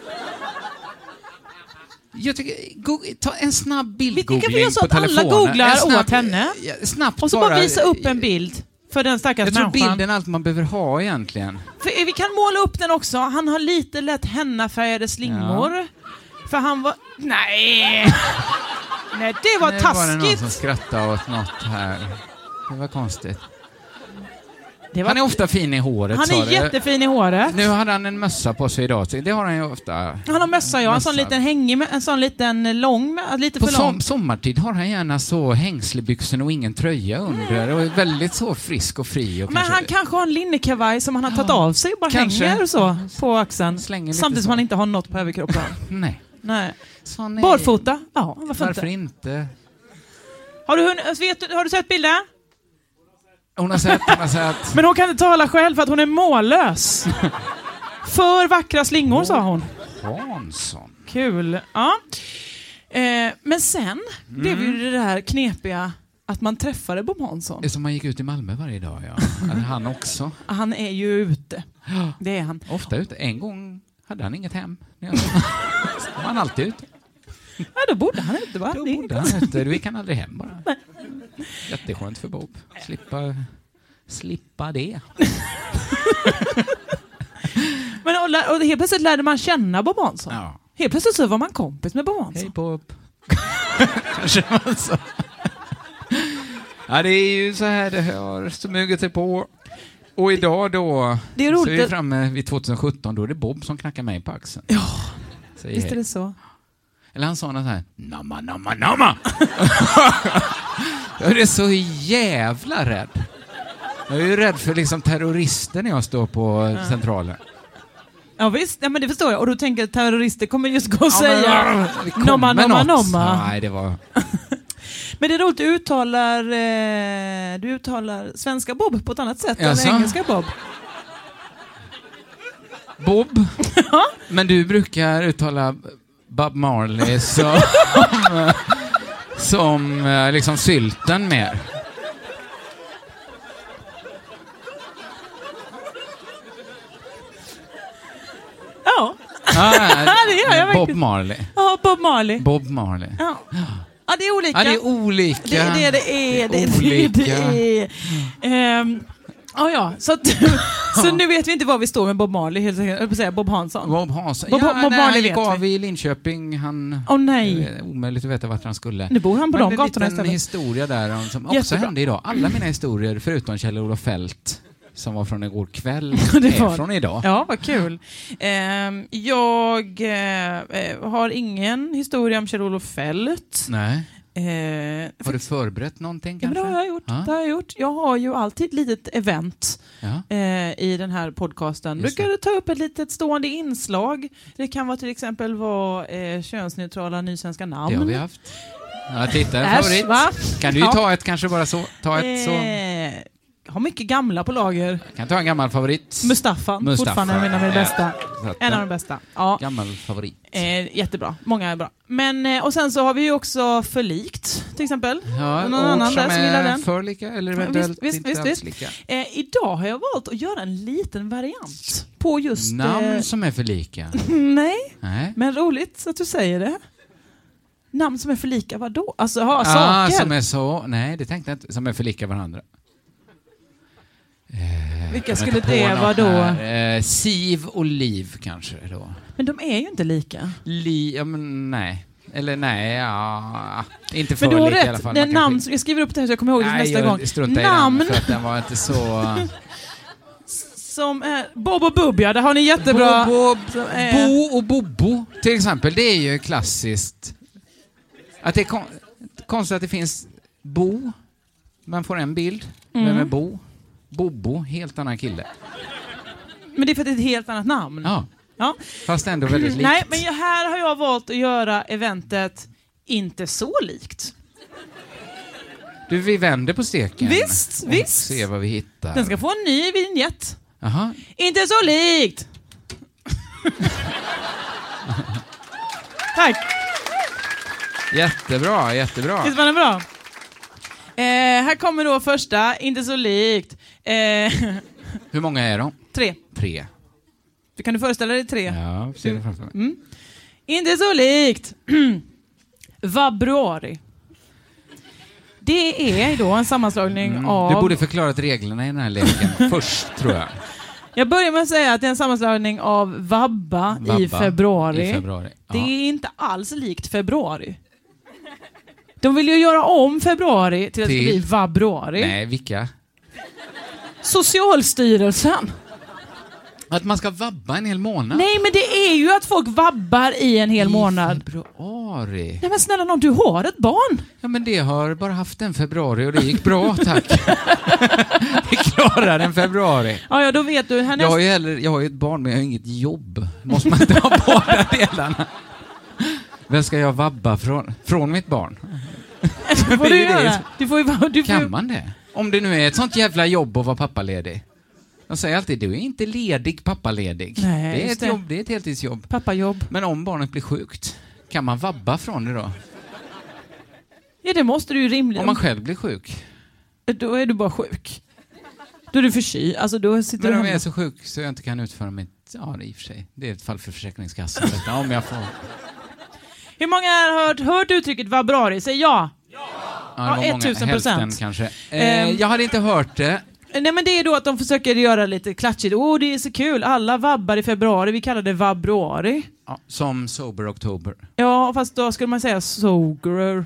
Jag tycker, go- ta en snabb bildgoogling på telefonen. Vi kan få så att alla googlar snabb, åt henne. Ja, snabbt och så bara, bara visa upp en bild för den stackars jag tror människan. bilden är allt man behöver ha egentligen. För vi kan måla upp den också. Han har lite lätt hennafärgade slingor. Ja. För han var... Nej! Nej, det var nu taskigt. Nu var det någon som skrattade åt något här. Det var konstigt. Det var... Han är ofta fin i håret. Han är jättefin i håret. Nu hade han en mössa på sig idag. Det har han ju ofta. Han har mössa, ja. En sån liten hängig, en sån liten lång, lite på för lång. Som, sommartid har han gärna så hängslebyxor och ingen tröja under. Mm. Och är väldigt så frisk och fri. Och men kanske... han kanske har en linnekavaj som han har tagit av sig och bara kanske. hänger så på axeln. Samtidigt som han inte har något på överkroppen. Nej. Nej. Så nej. Barfota? Ja, varför, varför inte? inte? Har du, vet, har du sett bilden? Hon har sett, hon har sett. Men hon kan inte tala själv för att hon är mållös. För vackra slingor, sa hon. Hansson. Kul. Ja. Eh, men sen mm. blev ju det här knepiga att man träffade Bob Hansson. Det är som man gick ut i Malmö varje dag, ja. Han också. Han är ju ute. Det är han. Ofta ute. En gång hade han inget hem. Så var han alltid ute. Ja, då bodde han ute, va? Då bodde han ute. Då gick han aldrig hem bara. Nej. Jätteskönt för Bob. Slippa, slippa det. Men och, och helt plötsligt lärde man känna Bob Hansson. Ja. Helt plötsligt så var man kompis med Bob Hansson. Hej Bob. Kanske man så. Ja, det är ju så här det har smugit sig på. Och idag då det är roligt. så är vi framme vid tjugosjutton, då är det Bob som knackar mig på axeln. Ja, säger visst hej. är det så. Eller han sa något så här, namma, namma, namma. Jag är så jävla rädd. Jag är ju rädd för liksom terrorister när jag står på ja. centralen. Ja visst, ja, men det förstår jag. Och då tänker jag att terrorister kommer just gå och ja, säga men, nomma, nomma, nomma. Nej, det var... Men det är roligt, du uttalar, eh, du uttalar svenska Bob på ett annat sätt Jaså? än engelska Bob. Bob? Men du brukar uttala Bob Marley som, som liksom sylten mer. Ja, ah, det gör jag Bob Marley. Ja, Bob Marley. Bob Marley. Ja. Ja, det är olika. Ja, det är olika. Det är det det är. Det är olika. Det är. Um, oh ja, så, att, så nu vet vi inte var vi står med Bob Marley, helt enkelt. Jag vill säga Bob Hansson. Bob Hansson. Bob, ja, Bob nej, Marley han gick vet av vi. i Linköping. Han... Åh oh, nej. Det är omöjligt att veta vart han skulle. Nu bor han på Men de gatorna istället. Men en historia där som också Jättebra. hände idag. Alla mina historier, förutom Kjell-Olof Feldt, som var från igår kväll, det var... är från idag. Ja, vad kul. Um, jag uh, har ingen historia om Kjell-Olof Feldt. Nej. Eh, har du förberett någonting kanske? Ja, det har jag gjort. Ja. Det har jag gjort. Jag har ju alltid ett litet event ja. eh, i den här podcasten. Just Brukar du ta upp ett litet stående inslag. Det kan vara till exempel vara eh, könsneutrala nysvenska namn. Det har vi haft. Ja, titta, en Äsch, favorit. va? Kan du ju Ja. ta ett kanske bara så? Ta ett så. Eh, jag har mycket gamla på lager. Kan ta en gammal favorit. Mustafa, Mustafa. fortfarande en av mina Ja. bästa. En av de bästa. Ja. Gammal favorit. Eh, jättebra, många är bra. Men, eh, och sen så har vi ju också förlikt, till exempel. Ja, någon annan där som gillar den. för lika eller eventuellt visst, inte visst, alls visst. lika. Eh, idag har jag valt att göra en liten variant på just... Namn Eh, som är för lika. nej, Nej. men roligt att du säger det. Namn som är för lika, vadå? Alltså, ha Ah, saker. som är så... Nej, det tänkte jag inte. Som är för lika varandra. Eh, Vilka jag skulle kommer inte det på vara något då? här. Eh, Siv och Liv kanske då. Men de är ju inte lika. Li, ja, men nej. Eller nej, ja. Inte för Men du har lika i alla rätt, fall. det är Man namn kanske- som, jag skriver upp det här så jag kommer ihåg det Nej, nästa jag gång. struntar i Namn den för att den var inte så... som är Bob och Bub, ja, det har ni jättebra. Bo, Som är- Bo och Bobo till exempel, det är ju klassiskt. Att det är kon- konstigt att det finns Bo, man får en bild. Mm. Vem är Bo? Bobo, helt annan kille. Men det är för att det är ett helt annat namn. Ja, Ja. fast ändå väldigt likt. Nej, men jag- här har jag valt att göra eventet inte så likt. Du, vi vänder på steken. Visst, och visst. ser vad vi hittar. Den ska få en ny vignett. Aha. Inte så likt! Tack! Jättebra, jättebra. Visst var den bra? Eh, här kommer då första, inte så likt. Eh, Hur många är de? tre. Tre. Du kan du föreställa dig tre? Ja, ser det framför mig. Mm. Inte så likt. Vabruari. Det är då en sammanslagning Mm. av... Du borde förklarat reglerna i den här leken först, tror jag. Jag börjar med att säga att det är en sammanslagning av vabba, Vabba i februari. I februari. Ja. Det är inte alls likt februari. De vill ju göra om februari till att det Till? bli vabruari. Nej, vilka? Socialstyrelsen. Att man ska vabba en hel månad? Nej, men det är ju att folk vabbar i en hel I månad. februari. Nej, men snälla nån, du har ett barn. Ja, men det har bara haft en februari och det gick bra, tack. Vi klarar en februari. Ja, ja, då vet du. Här Jag har näst... ju heller, jag har ju ett barn men jag har inget jobb. Måste man inte ha båda delarna? Vem ska jag vabba från? Från mitt barn? Det får det är du ju det göra. som- Du får ju... Du får... Kan man det? Om det nu är ett sånt jävla jobb att vara pappaledig. De säger alltid, du är inte ledig, pappaledig. Nej, det är ett det. jobb, det är ett heltidsjobb. Pappajobb. Men om barnet blir sjukt, kan man vabba från det då? Ja, det måste du ju rimligen. Om man själv blir sjuk? Då är du bara sjuk. Då är du förkyld. Alltså, då sitter Men du om hemma. jag är så sjuk så jag inte kan utföra mitt... Ja, det är i och för sig. Det är ett fall för Försäkringskassan. Detta, om jag får... Hur många har hört, hört uttrycket vabbrari? Säg ja. Ja, det var Ja, många, tusen procent. hälften kanske. Eh, Ehm. jag hade inte hört det. Nej, men det är då att de försöker göra lite klatschigt. Åh, oh, det är så kul. Alla vabbar i februari. Vi kallar det vabruari. Ja, som Sober October. Ja, fast då skulle man säga sogerer.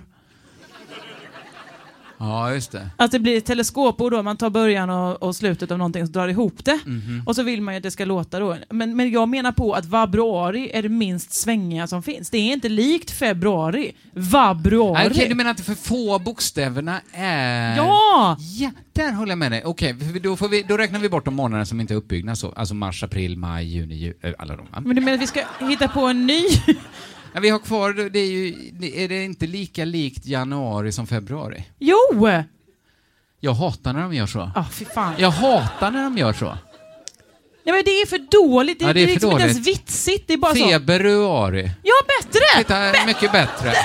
Ja, just det. Att det blir ett teleskopord då, man tar början och, och slutet av någonting och drar ihop det. Mhm. Och så vill man ju att det ska låta då. Men, men jag menar på att vabruari är det minst svängiga som finns. Det är inte likt februari. Vabruari. Nej, okej, du menar att för få bokstäverna är... Ja! Ja, där håller jag med dig. Okej, för då, får vi, då räknar vi bort de månaderna som inte är uppbyggda så. Alltså mars, april, maj, juni, juli, alla de. Men du menar att vi ska hitta på en ny? Ja, vi har kvar, det är ju, det- är det inte lika likt januari som februari? Jo! Jag hatar när de gör så. Ah, fy fan. Jag hatar när de gör så. Nej, men det är för dåligt. Det, Ja, det är är för liksom inte ens dåligt. vitsigt. Det är bara så. Februari. Ja, bättre! Titta, mycket bättre.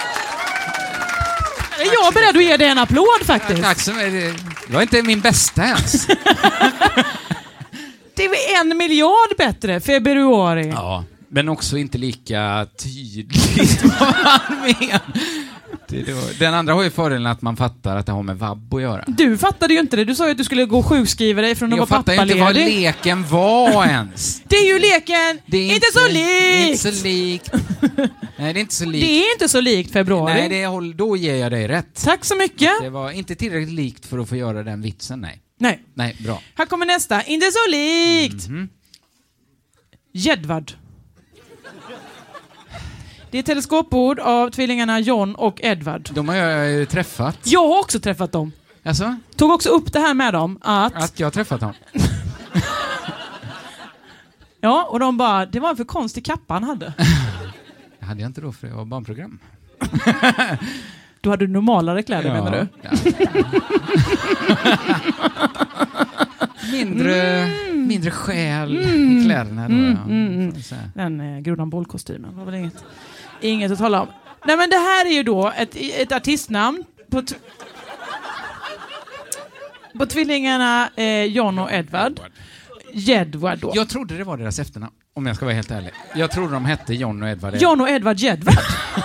Jag är beredd att ge dig en applåd faktiskt. Tack så mycket. Det var inte min bästa ens. Det är en miljard bättre. Februari. Ja, men också inte lika tydligt vad man menar. Det är då- Den andra har ju fördelen att man fattar att det har med vabb att göra. Du fattade ju inte det. Du sa ju att du skulle gå och sjukskriva dig från att Jag vara fattar ju inte vad pappaledig. leken var ens. Det är ju leken. Det är inte, så Det är likt. inte så likt. Nej, det är inte så likt. Det är inte så likt februari. Nej, det är, håll- då ger jag dig rätt. Tack så mycket. Det var inte tillräckligt likt för att få göra den vitsen, nej. Nej. Nej, bra. Här kommer nästa. Inte så likt. Mhm. Jedvard. Det är teleskopord av tvillingarna John och Edward. De har jag ju träffat. Jag har också träffat dem. Alltså, Tog också upp det här med dem att... att jag har träffat dem. Ja, och de bara, det var en för konstig kappa han hade. Det hade jag inte då för jag var barnprogram. Du hade normalare kläder menar du? Ja. mindre, mindre själ i kläderna då, ja. mm, Får jag säga. Den eh, Grodan Boll-kostymen var väl inget, inget att tala om. Nej, men det här är ju då ett, ett artistnamn på, t- på tvillingarna eh, John och Edward. Jedward då. Jag trodde det var deras efternamn, om jag ska vara helt ärlig. Jag trodde de hette John och Edward. John och Edward Jedward.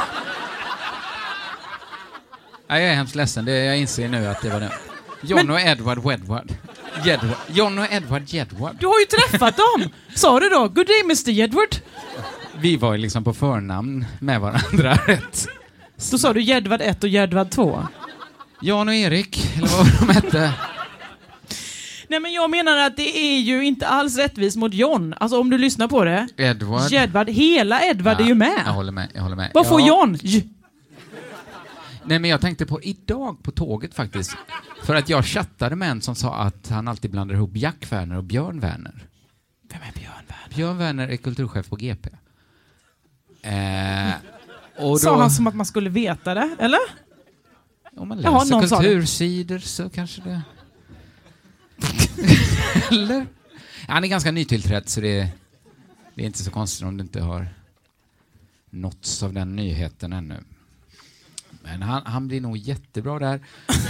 Nej, jag är hemskt ledsen, det, jag inser nu att det var det. John Men- och Edward Wedward. Jedward. John och Edward Jedward. Du har ju träffat dem! Sa du då? Good day mister Jedward. Vi var ju liksom på förnamn med varandra rätt. Då sa du Jedward ett och Jedward två. Jan och Erik, eller vad de hette. Nej, men jag menar att det är ju inte alls rättvist mot John. Alltså om du lyssnar på det. Edward. Jedward, hela Edward är ju med. Jag håller med, jag håller med. Vad får Ja. John? J- Nej, men jag tänkte på idag på tåget faktiskt. För att jag chattade med en som sa att han alltid blandar ihop Jack Werner och Björn Werner. Vem är Björn Werner? Björn Werner är kulturchef på G P. Eh, och då, Sa han som att man skulle veta det, eller? om man Jaha, läser någon sa det. kultursidor så kanske det... eller? Han är ganska nytillträdd så det, det är inte så konstigt om du inte har nåtts av den nyheten ännu. Men han, han blir nog jättebra där.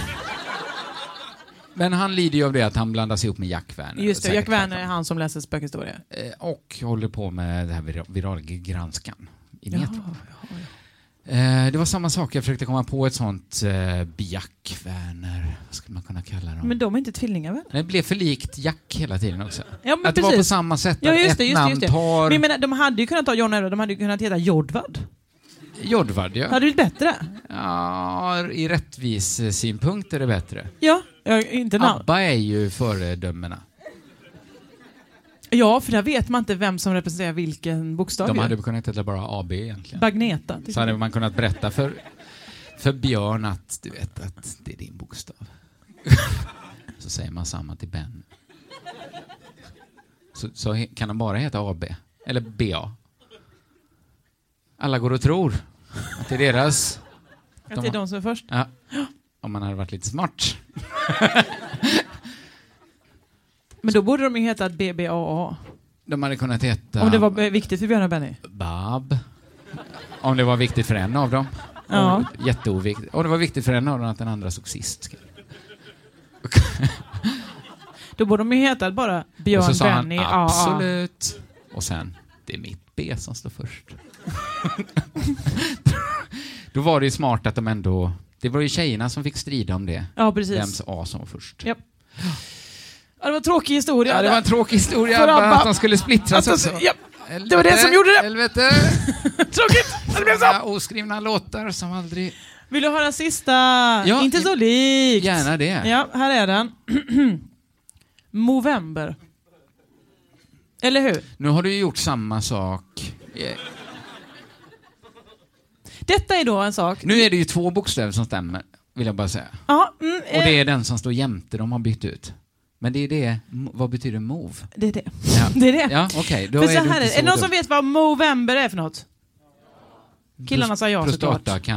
Men han lider ju av det att han blandas ihop med Jack Werner. Just det, Säkert Jack Werner är fattar. han som läser spökhistoria. Eh, Och håller på med det här vir- viralgranskan i Metro. Ja, Eh, det var samma sak, jag försökte komma på ett sånt eh, Jack Werner, vad skulle man kunna kalla dem? men de är inte tvillingar väl? Det blev för likt Jack hela tiden också. Ja, men att det var på precis. samma sätt, Ja, att just ett det, just det, namn just det. tar... Men jag menar, de hade ju kunnat ta John Edward, de hade ju kunnat heta Jodvard. Jodvard, ja. Hade det blivit bättre? Ja, i rättvis eh, synpunkt är det bättre. Ja, ja inte namn. ABBA är ju föredömena. Ja, för där vet man inte vem som representerar vilken bokstav. De ju. hade kunnat heta bara A B egentligen. Bagneta. Så hade man kunnat berätta för, för Björn att du vet att det är din bokstav. Så säger man samma till Ben. Så, så he- kan de bara heta A B. Eller B A. Alla går och tror att det är deras. Att det är de som är först. Ja. Om man hade varit lite smart. Men då borde de ju heta B B A A. De hade kunnat heta... Om det var viktigt för Björn och Benny. Bab. Om det var viktigt för en av dem. Ja. Jätteoviktigt. Och det var viktigt för en av dem att den andra såg sist. Då borde de ju heta bara Björn, och så sa Benny, han, A A. absolut. Och sen, det är mitt B som står först. Då var det ju smart att de ändå... Det var ju tjejerna som fick strida om det. Ja, precis. Vems A som var först. Japp. Ja, det var en tråkig historia. Ja, det var en tråkig historia. För Bara Abba. att de skulle splittras Att också. de- ja, det var det som gjorde det. Helvete. Tråkigt. Det blev så. Ja, oskrivna låtar som aldrig... Vill du höra sista? Ja, Inte så likt. Gärna det. Ja, här är den. Movember. Eller hur? Nu har du ju gjort samma sak. Yeah. Detta är då en sak. Nu är det ju två bokstäver som stämmer, vill jag bara säga. Ja, mm, Och det är den som står jämte de har bytt ut. Men det är det, m- vad betyder move? det är det. Ja, Det är det. ja okej. Okay. Då För är så det här är, inte det. Är det någon så som vet vad Movember är för något? Killarna sa ja såklart.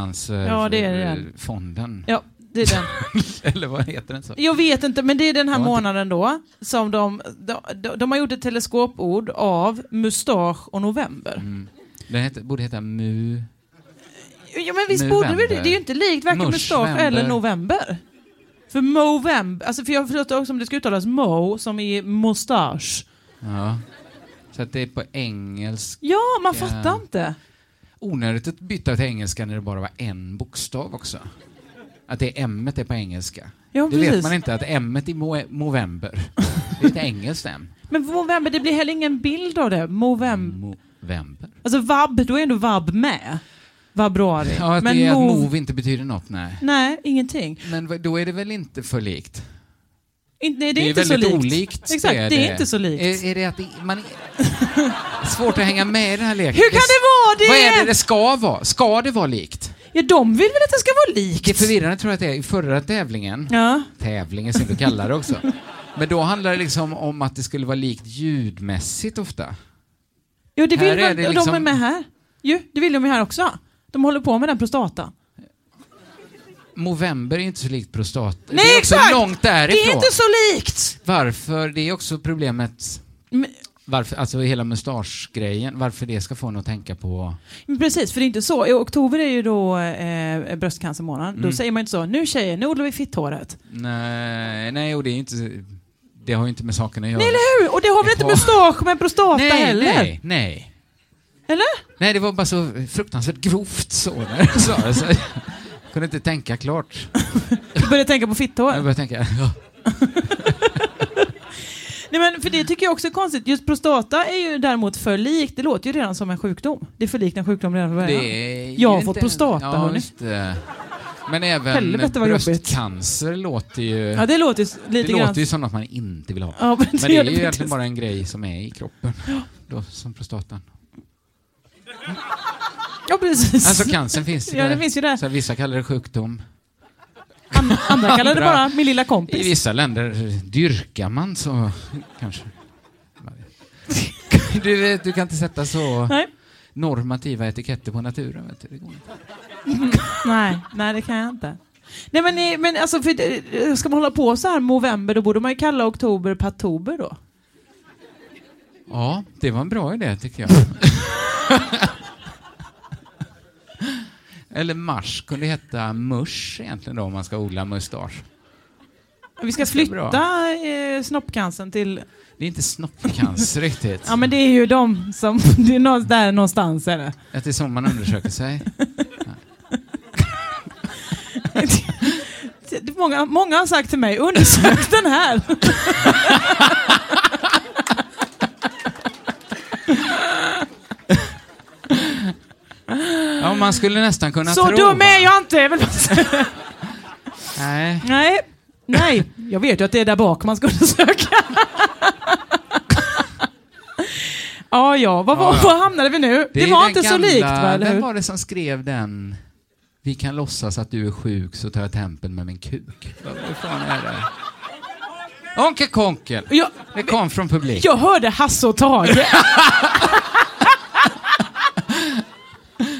Prostatacancerfonden. Ja, det är den. Eller vad heter den så? Jag vet inte, men det är den här Jag har inte- månaden då som de, de, de, de har gjort ett teleskopord av mustasch och november. Mm. Den heter, borde heta mu... Ja, men visst borde det, Movember. det är ju inte likt varken mustasch Mushvember. eller november. För Movember, alltså för jag förstår också om det ska uttalas mo som i mustasch. Ja. Så att det är på engelska. Ja, man fattar inte. Onödigt att byta till engelska när det bara var en bokstav också. Att det är M är på engelska. Ja, Det precis. vet man inte, att M i mo- Movember. Det är ett engelskt M. Men Movember, det blir heller ingen bild av det. Movember. Movember. Alltså vab, då är ändå vab med. Vabruari. Ja, att men det är move, att move inte betyder något, nej. nej, ingenting. Men v- då är det väl inte för likt? In, nej, det är, Det är inte så väldigt likt. olikt. Exakt, det är, inte så likt. Är, är det att det, man... Svårt att hänga med i den här leken. Hur kan det vara det? Vad är det det ska vara? Ska det vara likt? Ja, de vill väl att det ska vara likt? Det är förvirrande, tror jag att det är. I förra tävlingen, Ja. tävlingen som du kallar det också, men då handlar det liksom om att det skulle vara likt ljudmässigt ofta. Jo, det Här vill är väl, det och liksom- de är med här. Jo, det vill de ju här också. De håller på med den prostata. Movember är inte så likt prostat. Nej, det är också exakt! långt därifrån. Det är inte så likt! Varför? Det är också problemet. Men, Varför, alltså hela mustaschgrejen, varför det ska få en att tänka på... men precis, för det är inte så. I oktober är ju då eh, bröstcancermånaden. Då Mm. säger man inte så. Nu tjejer, nu odlar vi fitthåret. Nej, nej, och det är inte... Det har ju inte med saken att göra. Nej, eller hur? Och det har väl inte mustasch med prostata nej, heller? nej, nej. Eller? Nej, det var bara så fruktansvärt grovt så när jag sa det. Så jag kunde inte tänka klart. Du börjar tänka på Jag fitthår. började tänka, ja. Nej, men för det tycker jag också är konstigt. Just prostata är ju däremot för likt. Det låter ju redan som en sjukdom. Det är för likt en sjukdom redan från början. Det är Jag har inte- fått prostata, ja, hörni. just det. Men även Helvete, vad jobbigt. bröstcancer låter ju... Ja, det låter ju s- det lite grann... låter ju som något man inte vill ha. Ja, men det, Men det gör är ju egentligen faktiskt. bara en grej som är i kroppen. Då, som prostatan. Ja, precis. Alltså cancern finns ju Ja, där. det finns ju där. Så vissa kallar det sjukdom. An- andra kallar det Andra- bara min lilla I kompis. vissa länder dyrkar man så kanske. Du, vet, du kan inte sätta så Nej. normativa etiketter på naturen. Vet du. Det går inte. nej, nej, det kan jag inte. Nej, men, nej, men alltså, för, eh, ska man hålla på så här Movember, då borde man ju kalla oktober Patober då. Ja, det var en bra idé tycker jag. Eller mars kunde heta musch egentligen då om man ska odla mustasch. Vi ska Det är flytta eh, snoppcancern till... Det är inte snoppcancer riktigt. Ja, men det är ju de som... Det är nå- där någonstans är det. Att det är så man undersöker sig. Många, många har sagt till mig, undersök den här. Ja, man skulle nästan kunna Så tro. dum va? är jag inte. Jag vill bara säga. Nej. Nej, nej. Jag vet ju att det är där bak man ska undersöka. Ja, ja. Vad, Ja, ja. vad hamnade vi nu? Det, är var den inte så gamla- likt, va? Eller Vem hur? var det som skrev den? Vi kan låtsas att du är sjuk så tar jag tempen med min kuk. Vad vad fan är det? Onkel Konkel. Jag, Det kom från publik. jag hörde Hasse och Tage.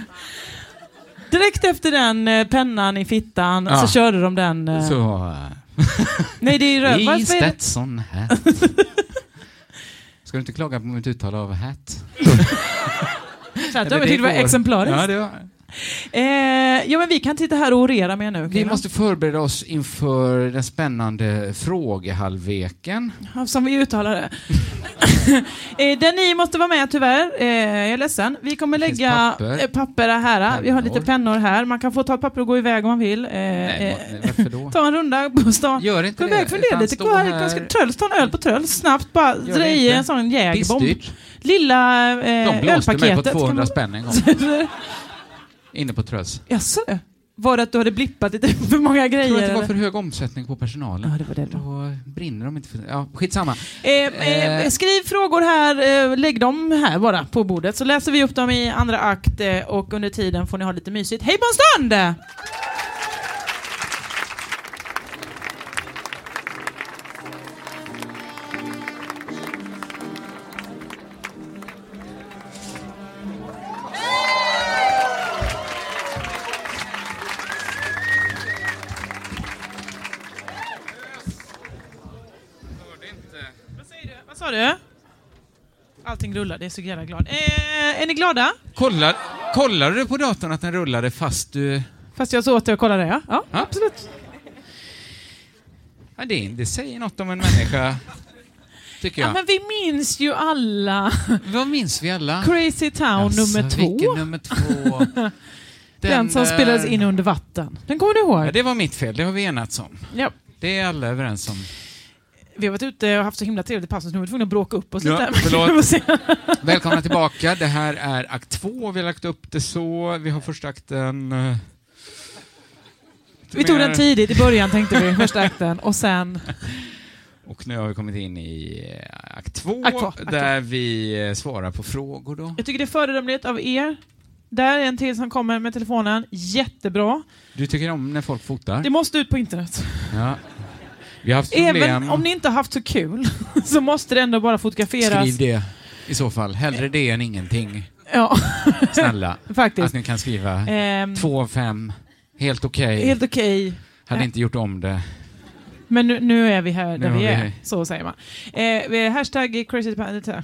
Direkt efter den eh, pennan i fittan Ja. så körde de den... Eh, Så, Nej, det är röd. I Vad är det? Stetson hat. Ska du inte klaga på mitt uttal av hat? Så att jag tyckte det var exemplariskt. Ja, det var... Eh, ja, men vi kan titta här och orera med nu. Vi måste förbereda oss inför den spännande frågehalvleken. Ja, som vi uttalar det. eh, där ni måste vara med tyvärr. Eh, jag är ledsen. Vi kommer lägga papper, eh, papper här. Pennor. Vi har lite pennor här. Man kan få ta ett papper och gå iväg om man vill. Eh, Nej, varför då? Ta en runda på stan. Gör inte gå iväg, fundera lite. Gå här. här. Ska Tröls ta en öl på Tröls. Snabbt bara dra i en sån jägerbomb. Lilla eh, De blåste ölpaketet. mig på tvåhundra spänn en gång. Inne på Tröls. Jaså? Var det att du hade blippat lite för många grejer? Jag tror att det var eller? för hög omsättning på personalen. Ja, det var det då. Då brinner de inte för... Ja, skitsamma. Eh, eh, skriv frågor här, eh, lägg dem här bara på bordet. Så läser vi upp dem i andra akt eh, och under tiden får ni ha lite mysigt. Hej på en stund! Vad sa du? Allting rullar, det är så jävla glad. Eh, är ni glada? Kollar, kollar du på datorn att den rullade fast du... Fast jag så åt jag och kollade, ja. Ja, ja. Absolut. Ja, det, det säger något om en människa, tycker jag. Ja, men vi minns ju alla. Vad minns vi alla? Crazy Town alltså, nummer två. Vilken nummer två? Den, Den som där... spelades in under vatten. Den kommer du ihåg? Ja, det var mitt fel, det har vi enats om. Ja. Det är alla överens om. Vi har varit ute och haft så himla trevligt pass, så nu är vi tvungna att bråka upp oss ja, lite. Välkomna tillbaka. Det här är akt två. Vi har lagt upp det så. Vi har första akten... Uh, vi tog den tidigt i början, tänkte vi. Första akten. Och sen... Och nu har vi kommit in i akt två, akt två akt där två. vi svarar på frågor då. Jag tycker det är föredömligt av er. Där är en till som kommer med telefonen. Jättebra. Du tycker om när folk fotar? Det måste ut på internet. Ja. Vi har haft problem. Även om ni inte har haft så kul så måste det ändå bara fotograferas. Skriv det i så fall. Hellre det än ingenting. Ja. Snälla. Faktiskt. Att ni kan skriva um, två av fem. Helt okej. Okay. Helt okej. Okay. Hade ja. inte gjort om det. Men nu, nu är vi här där nu vi är. Vi... Så säger man. Eh, hashtag crazy...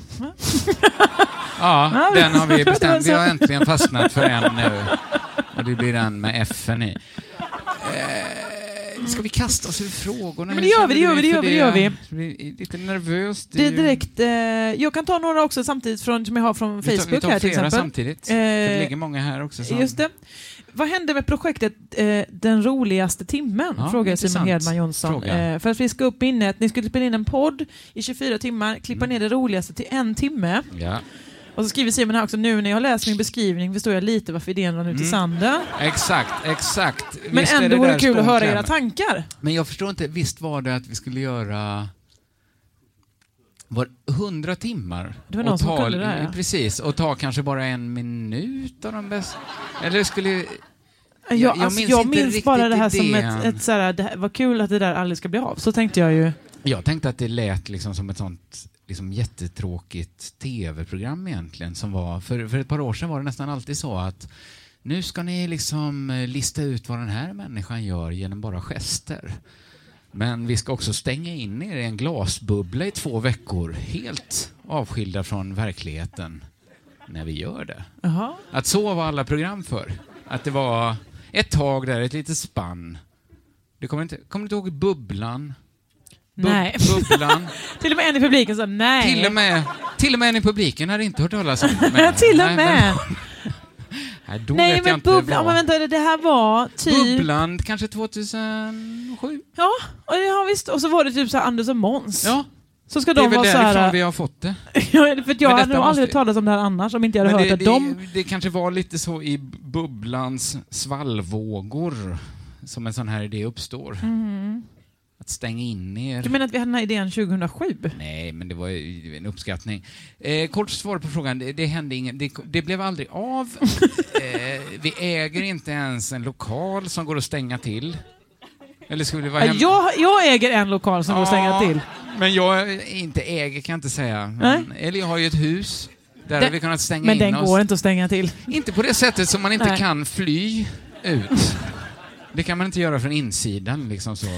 Ja, den har vi bestämt. Vi har äntligen fastnat för en nu. Och det blir den med F-en i. Eh, ska vi kasta oss över frågorna? Men det gör vi, det gör vi, det gör vi. Det gör vi. Det är lite nervöst. Det är direkt... Eh, jag kan ta några också samtidigt från, som jag har från Facebook vi tar, vi tar här till exempel. Samtidigt. Eh, det ligger många här också. Så. Just det. Vad hände med projektet eh, Den roligaste timmen? Ja, frågar Simon Hedman Jonsson. Eh, för att vi ska upp minnet. Ni skulle spela in en podd i tjugofyra timmar, klippa mm. ner det roligaste till en timme. Ja. Och så skriver Simon här också, nu när jag har läst min beskrivning förstår jag lite varför idén rann ut mm. i sanden. Exakt, exakt. Men visst ändå vore det kul att höra era tankar. Men jag förstår inte, visst var det att vi skulle göra... Var hundra timmar. Det var någon och som ta, kunde det här, ja. Precis, och ta kanske bara en minut av de bästa. Eller skulle... Jag, jag, alltså, minns, jag minns bara det här idén. som ett, ett så här, det här, vad kul att det där aldrig ska bli av. Så tänkte jag ju. Jag tänkte att det lät liksom som ett sånt liksom jättetråkigt tv-program egentligen som var, för, för ett par år sedan var det nästan alltid så att nu ska ni liksom lista ut vad den här människan gör genom bara gester. Men vi ska också stänga in er i en glasbubbla i två veckor, helt avskilda från verkligheten när vi gör det. Uh-huh. Att så var alla program för. Att det var ett tag där, ett litet spann. Du kommer inte, kommer du ihåg Bubblan? Bub- nej. Bubblan. Till och med en i publiken sa nej. Till och med, till och med en i publiken hade inte hört talas om det. Till och med. Nej, då nej vet men jag inte bubblan, men vänta, det här var typ... Bubblan, kanske tvåtusensju? Ja, och, ja visst. Och så var det typ så här Anders och Måns. Ja. Så ska det de är väl vara därifrån så här... vi har fått det. Ja, för jag hade nog aldrig måste... talat om det här annars om inte jag hade men hört det, att det, de... Det kanske var lite så i bubblans svallvågor som en sån här idé uppstår. Mm. Att stänga in er. Du menar att vi hade den här idén tjugohundrasju? Nej, men det var ju en uppskattning. Eh, kort svar på frågan, det, det hände ingen, det, det blev aldrig av. eh, vi äger inte ens en lokal som går att stänga till. Eller skulle det vara hem... jag, jag äger en lokal som ja, går att stänga till. Men jag inte äger, kan jag inte säga. Men, eller jag har ju ett hus där den, vi kunnat stänga men in den oss. går inte att stänga till. Inte på det sättet som man inte Nej. kan fly ut. Det kan man inte göra från insidan liksom så.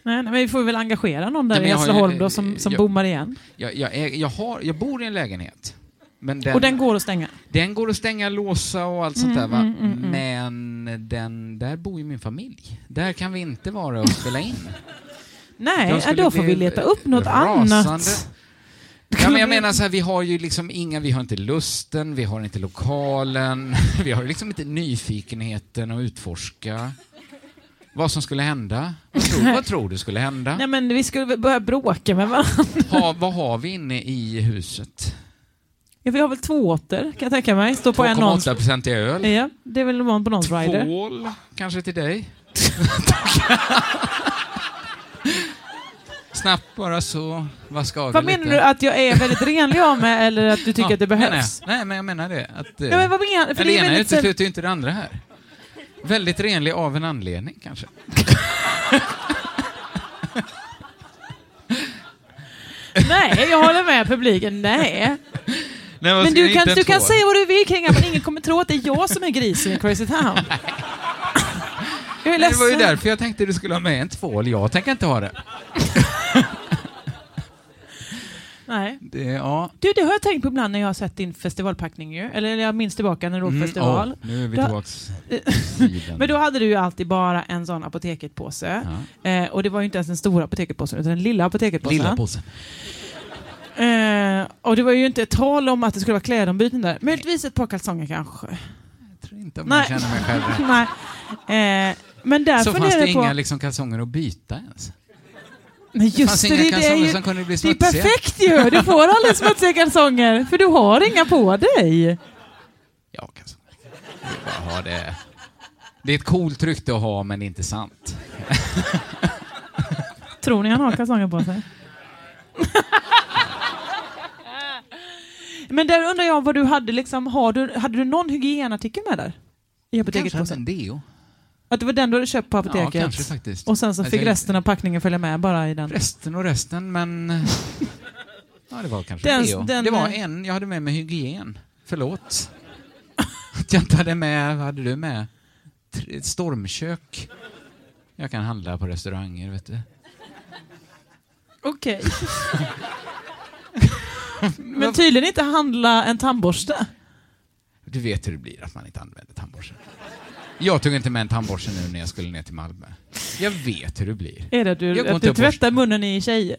Nej, men vi får väl engagera någon där Nej, i jag har ju- Hässleholm då som, som jag- bommar igen. Jag, jag, är, jag, har, jag bor i en lägenhet. Men den, Och den går att stänga. den går att stänga, låsa och allt sånt Mm, där. Va? mm, mm, mm. Men den, där bor ju min familj. Där kan vi inte vara och spela in. Nej, De ja, skulle då får bli vi leta upp något rasande. annat. Ja, men jag menar så här, vi har ju liksom inga, vi har inte lusten, vi har inte lokalen, vi har liksom inte nyfikenheten att utforska vad som skulle hända. Vad tror, vad tror du skulle hända? Nej, men vi skulle väl börja bråka med varandra. Ha, vad har vi inne i huset? Ja, vi har väl två åter, kan jag tänka mig. Står på två en komma någons... åtta procent i öl. Ja, det är väl någon på någons rider. Tvål, kanske till dig. Snabbt bara så, vad ska vi Vad lite? menar du? Att jag är väldigt renlig av mig eller att du tycker Ja, att det behövs? Nej, nej, nej, men jag menar det. Att, eh, Ja, men vad menar du? För det det är ena väldigt... utesluter ju inte det andra här. Väldigt renlig av en anledning, kanske. Nej, jag håller med publiken. Nej. Nej, vad Men ska du vi kan, inte du kan få? säga vad du vill kring det, men ingen kommer tro att det är jag som är grisen i Crazy Town. Jag är Det var ju ledsen. därför jag tänkte att du skulle ha med en tvål. Jag tänker inte ha det. Nej. det ja. Du, det har jag tänkt på ibland när jag har sett din festivalpackning ju. Eller jag minns tillbaka när du mm, festival. åh, nu är vi Då- tillbaks i den. Men då hade du ju alltid bara en sån apoteket-påse. Ja. Eh, och det var ju inte ens den stora apoteket-påsen, utan den lilla apoteket-påsen. Lilla påsen. Eh, och det var ju inte ett tal om att det skulle vara klädombyten där. Möjligtvis ett par kalsonger kanske. Jag tror inte om Nej. jag känner mig själv rätt. Nej. Eh, men där Så fanns funderar det jag på... inga liksom, kalsonger att byta ens? Men Det just fanns det, inga det, det är kalsonger ju... som kunde bli Det är smutsiga? perfekt ju! Du får aldrig smutsiga kalsonger, för du har inga på dig. Ja, kalsonger. Jag bara har det. Det är ett coolt rykte att ha, men det är inte sant. Tror ni han har kalsonger på sig? Men där undrar jag vad du hade liksom, har du, hade du någon hygienartikel med där? I apoteket Kanske på en sig? deo. Att det var den du hade köpt på Ja, apoteket? kanske faktiskt. Och sen så Alltså, fick jag- resten av packningen följa med bara i den? Resten och resten, men... Ja, det var kanske Den- deo. den- Det var en jag hade med mig hygien. Förlåt. Att jag inte hade med... Vad hade du med? Tre- Ett stormkök. Jag kan handla på restauranger, vet du. Okej. Men tydligen inte handla en tandborste. Du vet hur det blir att man inte använder tandborsten. Jag tog inte med en tandborste nu när jag skulle ner till Malmö. Jag vet hur det blir. Är det att Jag du, går att inte du och tvättar munnen i tjejer?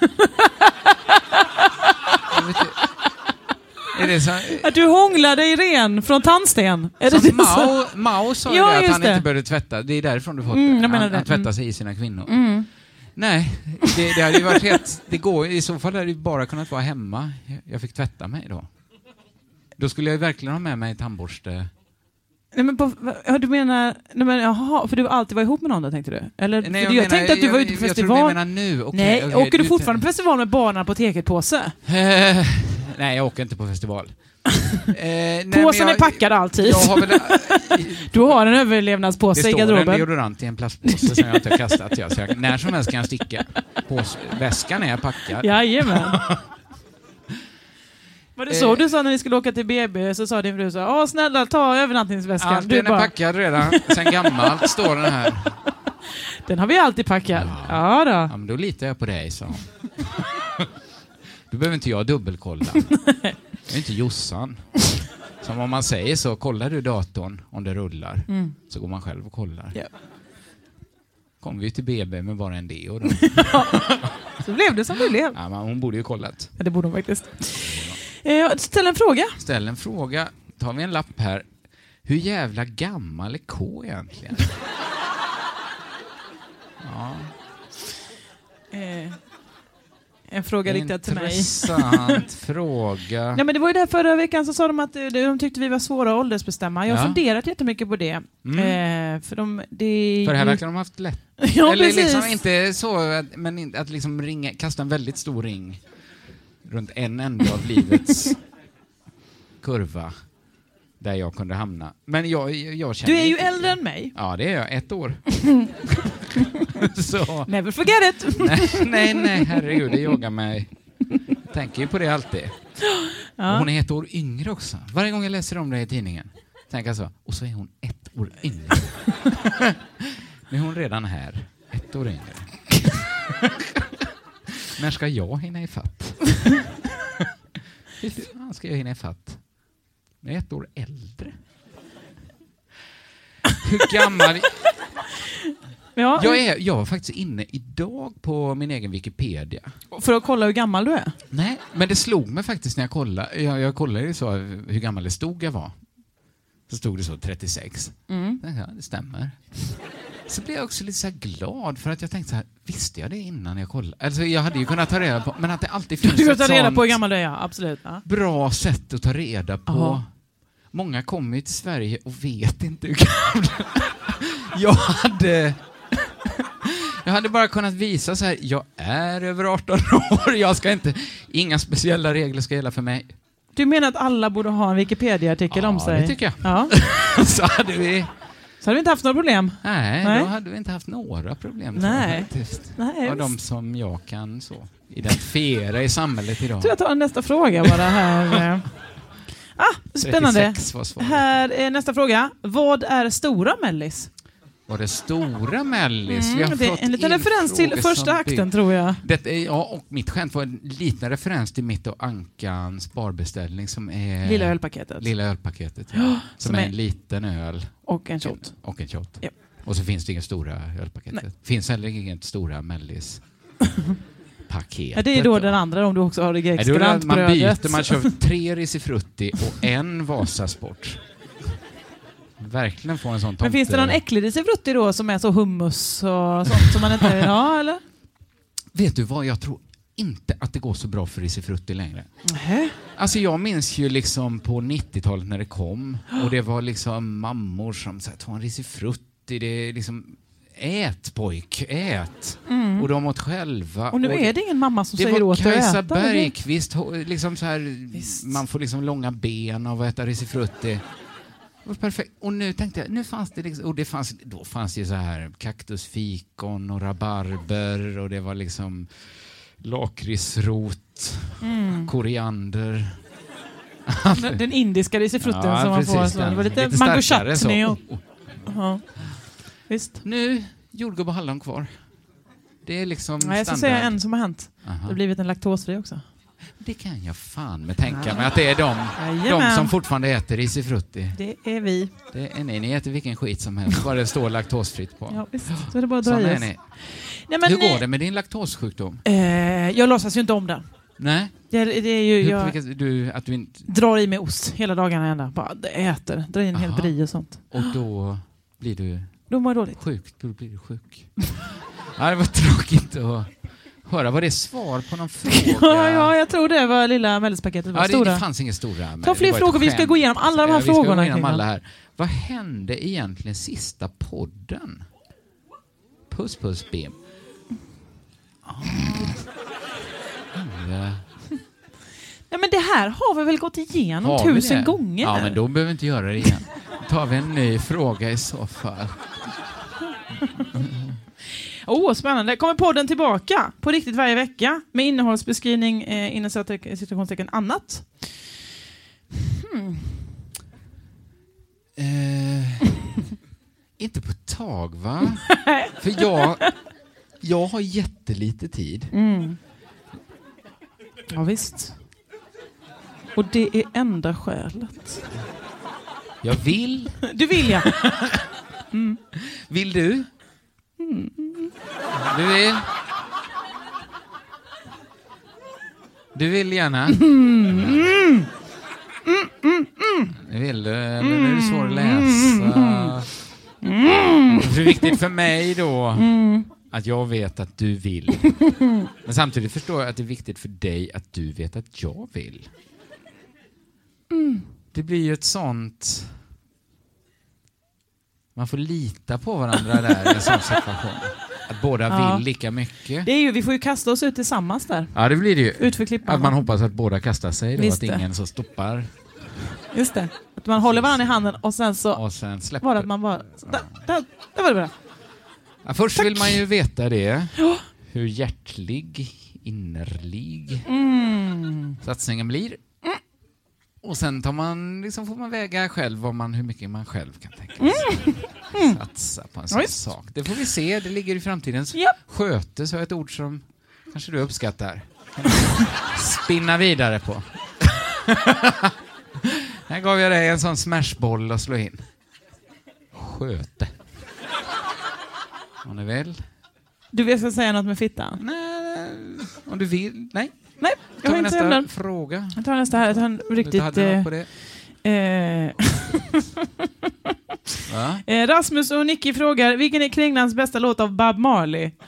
Jag vet inte. Är det så, Att du hånglar dig ren från tandsten? Är det som det som- Mao, Mao sa ju Ja, det, att just han det. inte började tvätta. Det är därifrån du fått Mm, det. jag menar Han, det. han tvättar Mm. sig i sina kvinnor. Mm. Nej, det, det hade ju varit helt... Det går, i så fall hade det bara kunnat vara hemma. Jag- Jag fick tvätta mig då. Då skulle jag ju verkligen ha med mig tandborste. Nej, men på, ja, du menar, nej, men, jaha, för du alltid var ihop med någon då, tänkte du? Eller, för Nej, jag, menar- tänkte att du var jag- ute på jag festival. tror du menar nu. Okej, Nej, okej, åker du du- fortfarande på festival med bara en apoteket-påse? Eh, nej, jag åker inte på festival. Eh, nej, men Påsen jag- är packad alltid. Jag har väl, Du har en det överlevnadspåse i står en garderoben. deodorant i en plastpåse som jag inte har kastat. Jag, så jag, när som helst kan jag sticka. Pås, väskan är packad. Jajamän. Var det så Eh. du sa när ni skulle åka till B B, så sa din fru så, åh snälla ta övernattningsväskan. Allt Du den är bara, packad redan. Sen gammalt står den här. den har vi alltid packad. Ja, då. Ja, men då litar jag på dig, så. Då behöver inte jag dubbelkolla. Jag är inte Jossan. Som om man säger så, kollar du datorn om det rullar, Mm. så går man själv och kollar. Ja. Kom vi till B B med bara en deo då. Så blev det som det blev. Ja, men hon borde ju kollat. Ja, det borde hon faktiskt. Eh, ställ en fråga. Ställ en fråga. Tar vi en lapp här. Hur jävla gammal är K egentligen? Ja. Eh, en fråga riktad till mig. Intressant fråga. Nej, men det var ju där förra veckan så sa de att eh, de tyckte vi var svåra att åldersbestämma. Jag har Ja. funderat jättemycket på det. Mm. Eh, för de, det är För det här ju- verkar de ha haft lätt. Ja, Eller precis. liksom inte så, att, men in- att liksom ringa, kasta en väldigt stor ring runt en ände av livets kurva där jag kunde hamna. Men jag, jag, jag känner Du är ju inte- äldre än mig. Ja, det är jag. Ett år. så. Never forget it. Nej, nej, nej, herregud, det jagar mig. Jag tänker ju på det alltid. Ja. Och hon är ett år yngre också. Varje gång jag läser om det i tidningen tänker jag så. Och så är hon ett år yngre. Nu är hon redan här. Ett år yngre. När ska jag hinna ifatt? Hur fan ska jag hinna ifatt? Jag är ett år äldre. Hur gammal... Ja, Jag, är, jag var faktiskt inne idag på min egen Wikipedia. för att kolla hur gammal du är. Nej, men det slog mig faktiskt när jag kollade. Jag, jag kollade ju så hur gammal det stod jag var. Så stod det så trettiosex. Mm. Ja, det stämmer. Så blev jag också lite så här glad för att jag tänkte så här, visste jag det innan jag kollade? Alltså jag hade ju kunnat ta reda på, men att det alltid finns Du kan ett ta reda sånt på hur gammal du är, ja. Absolut. Ja. bra sätt att ta reda på. Aha. Många kommer ju till Sverige och vet inte hur gamla. Jag hade... Jag hade bara kunnat visa så här, jag är över arton år, jag ska inte, inga speciella regler ska gälla för mig. Du menar att alla borde ha en Wikipedia-artikel Ja, om sig? det tycker jag. Ja. Så hade vi... Så hade vi inte haft några problem. Nej, Nej. då hade vi inte haft några problem. Nej. Faktiskt. Nej, Av de som jag kan så identifiera i samhället idag. Så jag tar nästa fråga bara här. Ah, spännande. trettiosex var svaret. Här är nästa fråga. Vad är stora mellis? Var det stora mellis? Vi har Mm, det är fått en liten in referens till frågor första som akten, bygg- tror jag. Det är, ja, och mitt skämt var en liten referens till mitt och Ankans barbeställning som är... Lilla ölpaketet. Lilla ölpaketet, ja. som, som är är- en liten öl. Och en shot. Och en shot. Ja. Och så finns det inga stora ölpaketet. Nej. Finns heller inget stora mellis. Paketet. Ja, det är då den andra, om du också har det Nej, då är det att man grexgrantbrödet. byter, man kör tre Risifrutti och en Vasasport. Verkligen få en sån tomte. Men finns det någon äcklig risifrutti då som är så hummus och sånt som man inte vill ha, eller? Vet du vad, jag tror inte att det går så bra för Risifrutti längre. Nähä. Alltså jag minns ju liksom på nittiotalet när det kom och det var liksom mammor som sa, ta en Risifrutti, det är liksom ät pojk, ät. Mm. Och de åt själva. Och nu och är det ingen mamma som det säger var åt dig att Kajsa äta. Bergqvist, ho- liksom så här, Visst. man får liksom långa ben av att äta Risifrutti. Det var perfekt. Och nu tänkte jag, nu fanns det liksom, och det fanns, då fanns det ju så här kaktusfikon och rabarber och det var liksom lakritsrot, Mm. koriander. Den, den indiska risifrutten Ja, som man precis, får. Så den. det var lite, Lite mango starkare chutney. så. Och, ja. Visst. Nu, jordgubb och hallon kvar. Det är liksom Nej, jag ska standard. säga en som har hänt. Aha. Det har blivit en laktosfri också. Det kan jag fan med tänka mig att det är de, de Jajamän. som fortfarande äter risifrutti. Det är vi. Det är ni, ni äter vilken skit som helst, bara det står laktosfritt på. Ja, visst. Så är det bara att dra Såna i är oss. ni. Nej, men, Hur går eh, det med din laktossjukdom? Eh, jag låtsas ju inte om den. Nej? Det, det är ju, Hur, jag vilka, du, att du inte, drar i mig ost hela dagarna ända. Bara äter. Drar in en hel Aha. brie och sånt. och då blir du Då mår jag dåligt. sjuk? Då blir du sjuk. Ja, det var tråkigt att höra. Var det svar på någon fråga? Ja, ja, jag tror det var lilla mellispaketet var Ja, det, stora. det fanns inget stora. men Ta det fler var ett frågor, vi ska skämt. gå igenom alla de här Ja, vi ska frågorna gå igenom kring alla den. här. Vad hände egentligen sista podden? Puss, puss, bim. Ah. Ja. Nej, men det här har vi väl gått igenom Har vi tusen det? gånger Ja, nu. men då behöver vi inte göra det igen. Då tar vi en ny fråga i så fall. Åh, oh, spännande. Kommer podden tillbaka på riktigt varje vecka med innehållsbeskrivning eh, inom citationstecken annat? Hmm. Eh, inte på ett tag, va? För jag, jag har jättelite tid. Mm. Ja, visst. Och det är enda skälet. Jag vill. Du vill, ja. Vill du? Du vill? Du vill gärna? Du vill du? Eller är det svårt att läsa? Det är viktigt för mig då att jag vet att du vill. Men samtidigt förstår jag att det är viktigt för dig att du vet att jag vill. Det blir ju ett sånt... Man får lita på varandra där i en sån situation. Att båda Ja. vill lika mycket. Det är ju, vi får ju kasta oss ut tillsammans där. Ja, det blir det ju. Ut för klippan. Att man hoppas att båda kastar sig då, Visst att det. ingen så stoppar Just det. Att man håller varandra i handen och sen så och sen släpper. var det att man bara... Där, där, där var det bra. Ja, först Tack. vill man ju veta det. Hur hjärtlig, innerlig Mm. satsningen blir. Och sen tar man, liksom får man väga själv vad man, hur mycket man själv kan tänka sig. Mm. Mm. Satsa på en sån Just. sak. Det får vi se, det ligger i framtidens Yep. sköte, så är ett ord som kanske du uppskattar. Spinna vidare på. Här gav jag dig en sån smashboll att slå in. Sköte. Om du vill. Du vill ska säga något med fitta? Nej, om du vill. Nej. Nej, jag Tar har vi inte nästa den. fråga. Jag tar nästa här. Jag tar en riktigt... Du hade Eh, något på det. eh, Va? eh, Rasmus och Nicky frågar, vilken är Kringlans bästa låt av Bob Marley? Uh,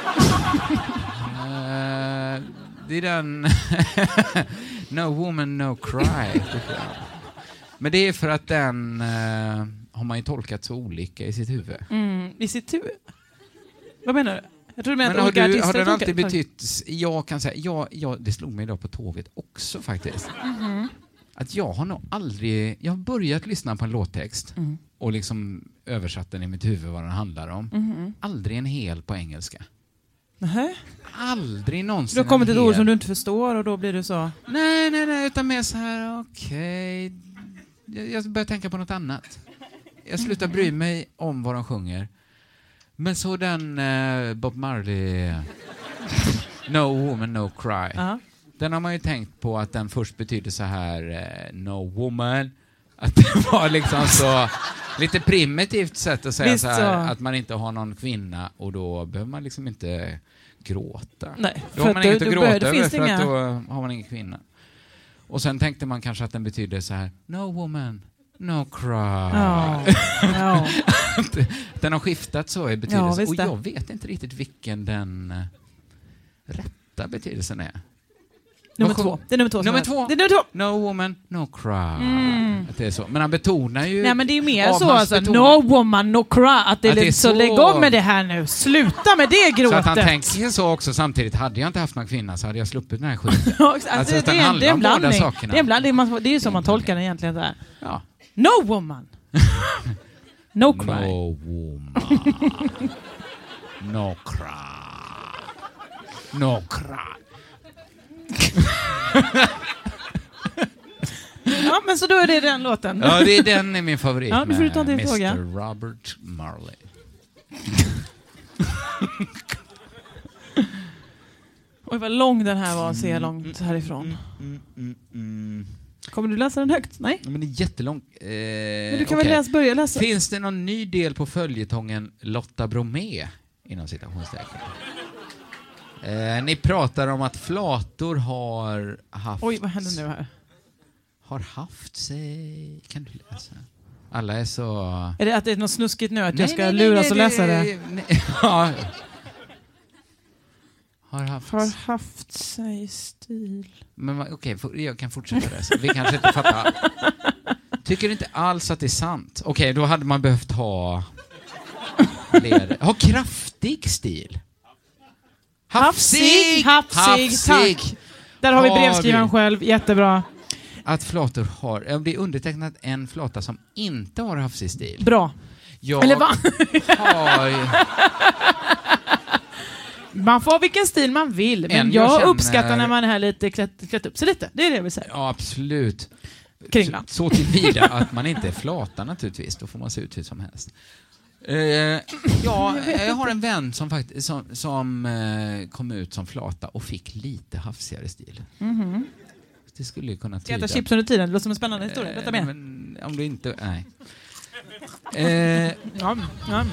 det är den... No woman, no cry. Men det är för att den uh, har man ju tolkat så olika i sitt huvud. Mm, i sitt huvud? Vad menar du? Jag tror du menar Men att har, olika du, artister har den tolkar- alltid betytt... Jag kan säga... Jag, jag, det slog mig idag på tåget också faktiskt. Mhm. Att jag har nog aldrig... Jag har börjat lyssna på en låttext Mm. och liksom översatt den i mitt huvud vad den handlar om. Mhm. Aldrig en hel på engelska. Nähä? Aldrig någonsin Du har kommit en ett ord hel. som du inte förstår och då blir du så... Nej, nej, nej, utan mer så här, okej. Jag, jag börjar tänka på något annat. Jag slutar bry mig om vad de sjunger. Men så den eh, Bob Marley... No woman, no cry. Ja. Den har man ju tänkt på att den först betyder så här, eh, no woman. Att det var liksom så... Lite primitivt sätt att säga Visst så här, så. att man inte har någon kvinna och då behöver man liksom inte gråta. Nej, Då har man att inget du- att du gråta bör- det över finns för inga- att då har man ingen kvinna. Och sen tänkte man kanske att den betyder så här, no woman, no cry. Ja. Ja. Den har skiftat så i betydelse. Ja, visst och det. jag vet inte riktigt vilken den eh, rätta betydelsen är. Nummer Vad två. Det är nummer två. som Nummer är- två. Det är nummer två. No woman, no cry. Mm. Att det är så. Men han betonar ju... Nej men det är mer av så hans alltså, beton- no woman, no cry. Att det är, Att det är lite så, så- lägg om med det här nu. Sluta med det Så att han gråtet. tänker så också samtidigt. Hade jag inte haft någon kvinna så hade jag sluppit den här skiten. Ja, alltså, Alltså, att det, den är en, handlar det är en om båda blandning. sakerna. Det är en blandning. Man- Det är ju som man tolkar den egentligen. Så här. Ja. No woman. No cry. No woman. No cry. No cry. Ja, men så då är det den låten. Ja, det är den är min favorit Ja, nu får du ta med din fråga. mister Robert Marley. Oj, vad lång den här var. Ser jag långt härifrån. Mm, mm, mm. Kommer du läsa den högt? Nej? Ja, men det är jättelångt. Eh, Men du kan okej. väl läsa, börja läsa? Finns det någon ny del på följetongen Lotta Bromé inom citationstecken? Eh, ni pratar om att flator har haft... Oj, vad händer nu här? Har haft sig... Kan du läsa? Alla är så... Är det att det är något snuskigt nu? Att Nej, jag ska nej, nej, luras nej, och läsa det? nej, ja. Har haft... Har haft sig stil. Men va- okej, for- jag kan fortsätta läsa. Vi kanske inte fattar. Tycker inte alls att det är sant. Okej, då hade man behövt ha... Ler. Ha kraftig stil. Hafsig, hafsig, tack. Där har vi Har brevskrivaren vi. själv. Jättebra. Att flator har... ja, Det är undertecknat en flata som inte har hafsig stil. Bra. Jag Eller va? har... ju- Man får ha vilken stil man vill. Men En jag, jag känner- uppskattar när man är här lite klätt, klätt upp sig lite. Det är det jag vill säga. Ja, absolut. Kringlan. Så, så tillvida att man inte är flata naturligtvis. Då får man se ut hur som helst. Eh, ja, jag har en vän som, faktiskt, som, som eh, kom ut som flata och fick lite hafsigare stil. Mhm. Det skulle ju kunna Ska jag tyda... äta chips under tiden? Det låter som en spännande historia. Detta Eh, med. men om du inte... Nej. Eh, Ja, ja.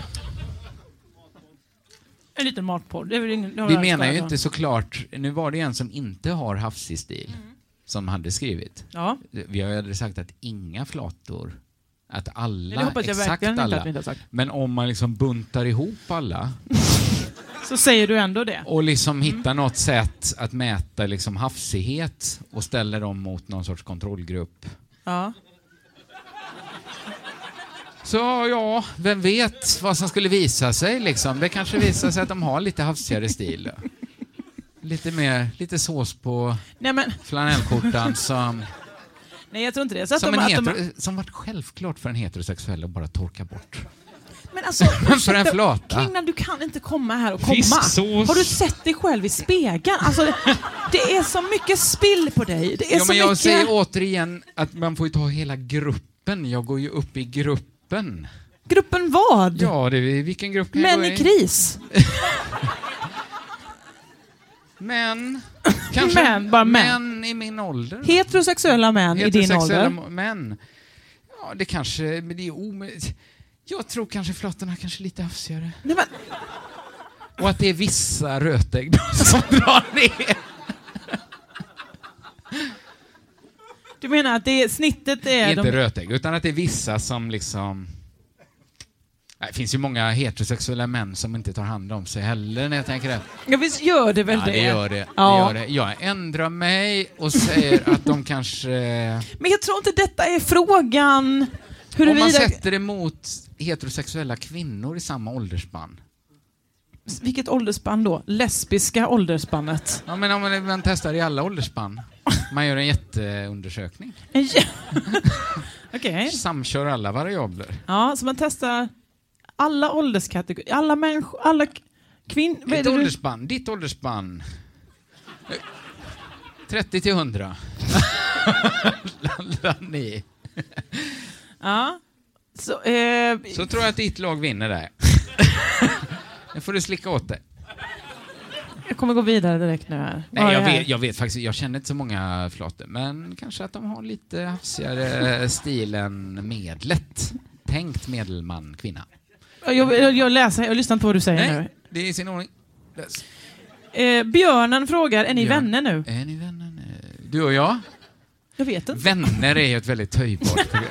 En liten matpodd. Det är väl ingen, det har vi jag menar ju skadat. inte såklart... Nu var det en som inte har hafsig stil som hade skrivit. Ja, Vi har ju aldrig sagt att inga flator... Att alla, det hoppas jag exakt verkligen inte alla. att vi inte har sagt. Men om man liksom buntar ihop alla Så säger du ändå det. och liksom hittar något sätt att mäta liksom hafsighet och ställer dem mot någon sorts kontrollgrupp. Ja. Så ja, vem vet vad som skulle visa sig liksom. Det kanske visar sig att de har lite hafsigare stil. Lite mer, lite sås på Nej, men, flanellskjortan som, nej, jag tror inte det. Så att som, de, en att de, hetero, som varit självklart för en heterosexuell att bara torka bort. Men alltså, för en flata. Kringlan, du kan inte komma här och komma. Fisksås. Har du sett dig själv i spegeln? Alltså, det, det är så mycket spill på dig. Det är ja, så men jag mycket... säger återigen att man får ju ta hela gruppen. Jag går ju upp i gruppen. Gruppen vad? Ja, det är vilken grupp kan Män jag gå i i? kris. Män. Kanske män, bara män. män i min ålder. Heterosexuella män i din Heterosexuella ålder. män. Ja, det kanske... Men det är omöjligt. Jag tror kanske flottarna kanske lite hafsigare. Nej, men... Och att det är vissa rötägg som drar ner. Du menar att det är, snittet är... Inte de... rötägg, utan att det är vissa som liksom... Det finns ju många heterosexuella män som inte tar hand om sig heller när jag tänker det. Ja, visst gör det väl ja, det? det gör det. Ja. det gör det. Jag ändrar mig och säger att de kanske... Men jag tror inte detta är frågan. Hur Om man vidare... sätter det mot heterosexuella kvinnor i samma åldersspann. Vilket åldersspann då? Lesbiska åldersspannet. Ja, men om man, man testar i alla åldersspann. Man gör en jätteundersökning. Okej. Okay. Samkör alla variabler. Ja, så man testar alla ålderskategorier, alla människor, alla kvinnor. Ett åldersspann, ditt åldersspann. trettio till hundra. Landar ni. Ja. Så, eh... Så tror jag att ditt lag vinner där. Nu får du slicka åt det. Jag kommer gå vidare direkt nu här. Nej, jag vet, jag vet faktiskt, jag känner inte så många flator, men kanske att de har lite hafsigare stil än medlet. Tänkt medelman, kvinna. Jag, jag, jag läser, jag lyssnar inte på vad du säger. Nej, nu. det är i sin ordning. Läs. Eh, Björnen frågar, är ni Björn. vänner nu? Är ni vänner nu? Du och jag? Jag vet inte. Vänner är ju ett väldigt töjbart program.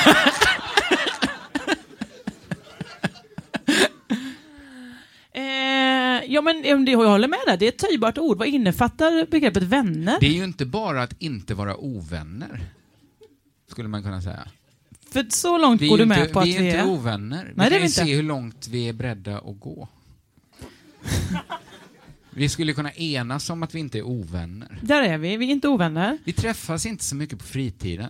Ja, men det, jag håller med där. Det är ett töjbart ord. Vad innefattar begreppet vänner? Det är ju inte bara att inte vara ovänner, skulle man kunna säga. För så långt vi går du med inte, på att vi är vi inte är... ovänner. Vi Nej, kan det ju är se inte. hur långt vi är beredda att gå. Vi skulle kunna enas om att vi inte är ovänner. Där är vi. Vi är inte ovänner. Vi träffas inte så mycket på fritiden.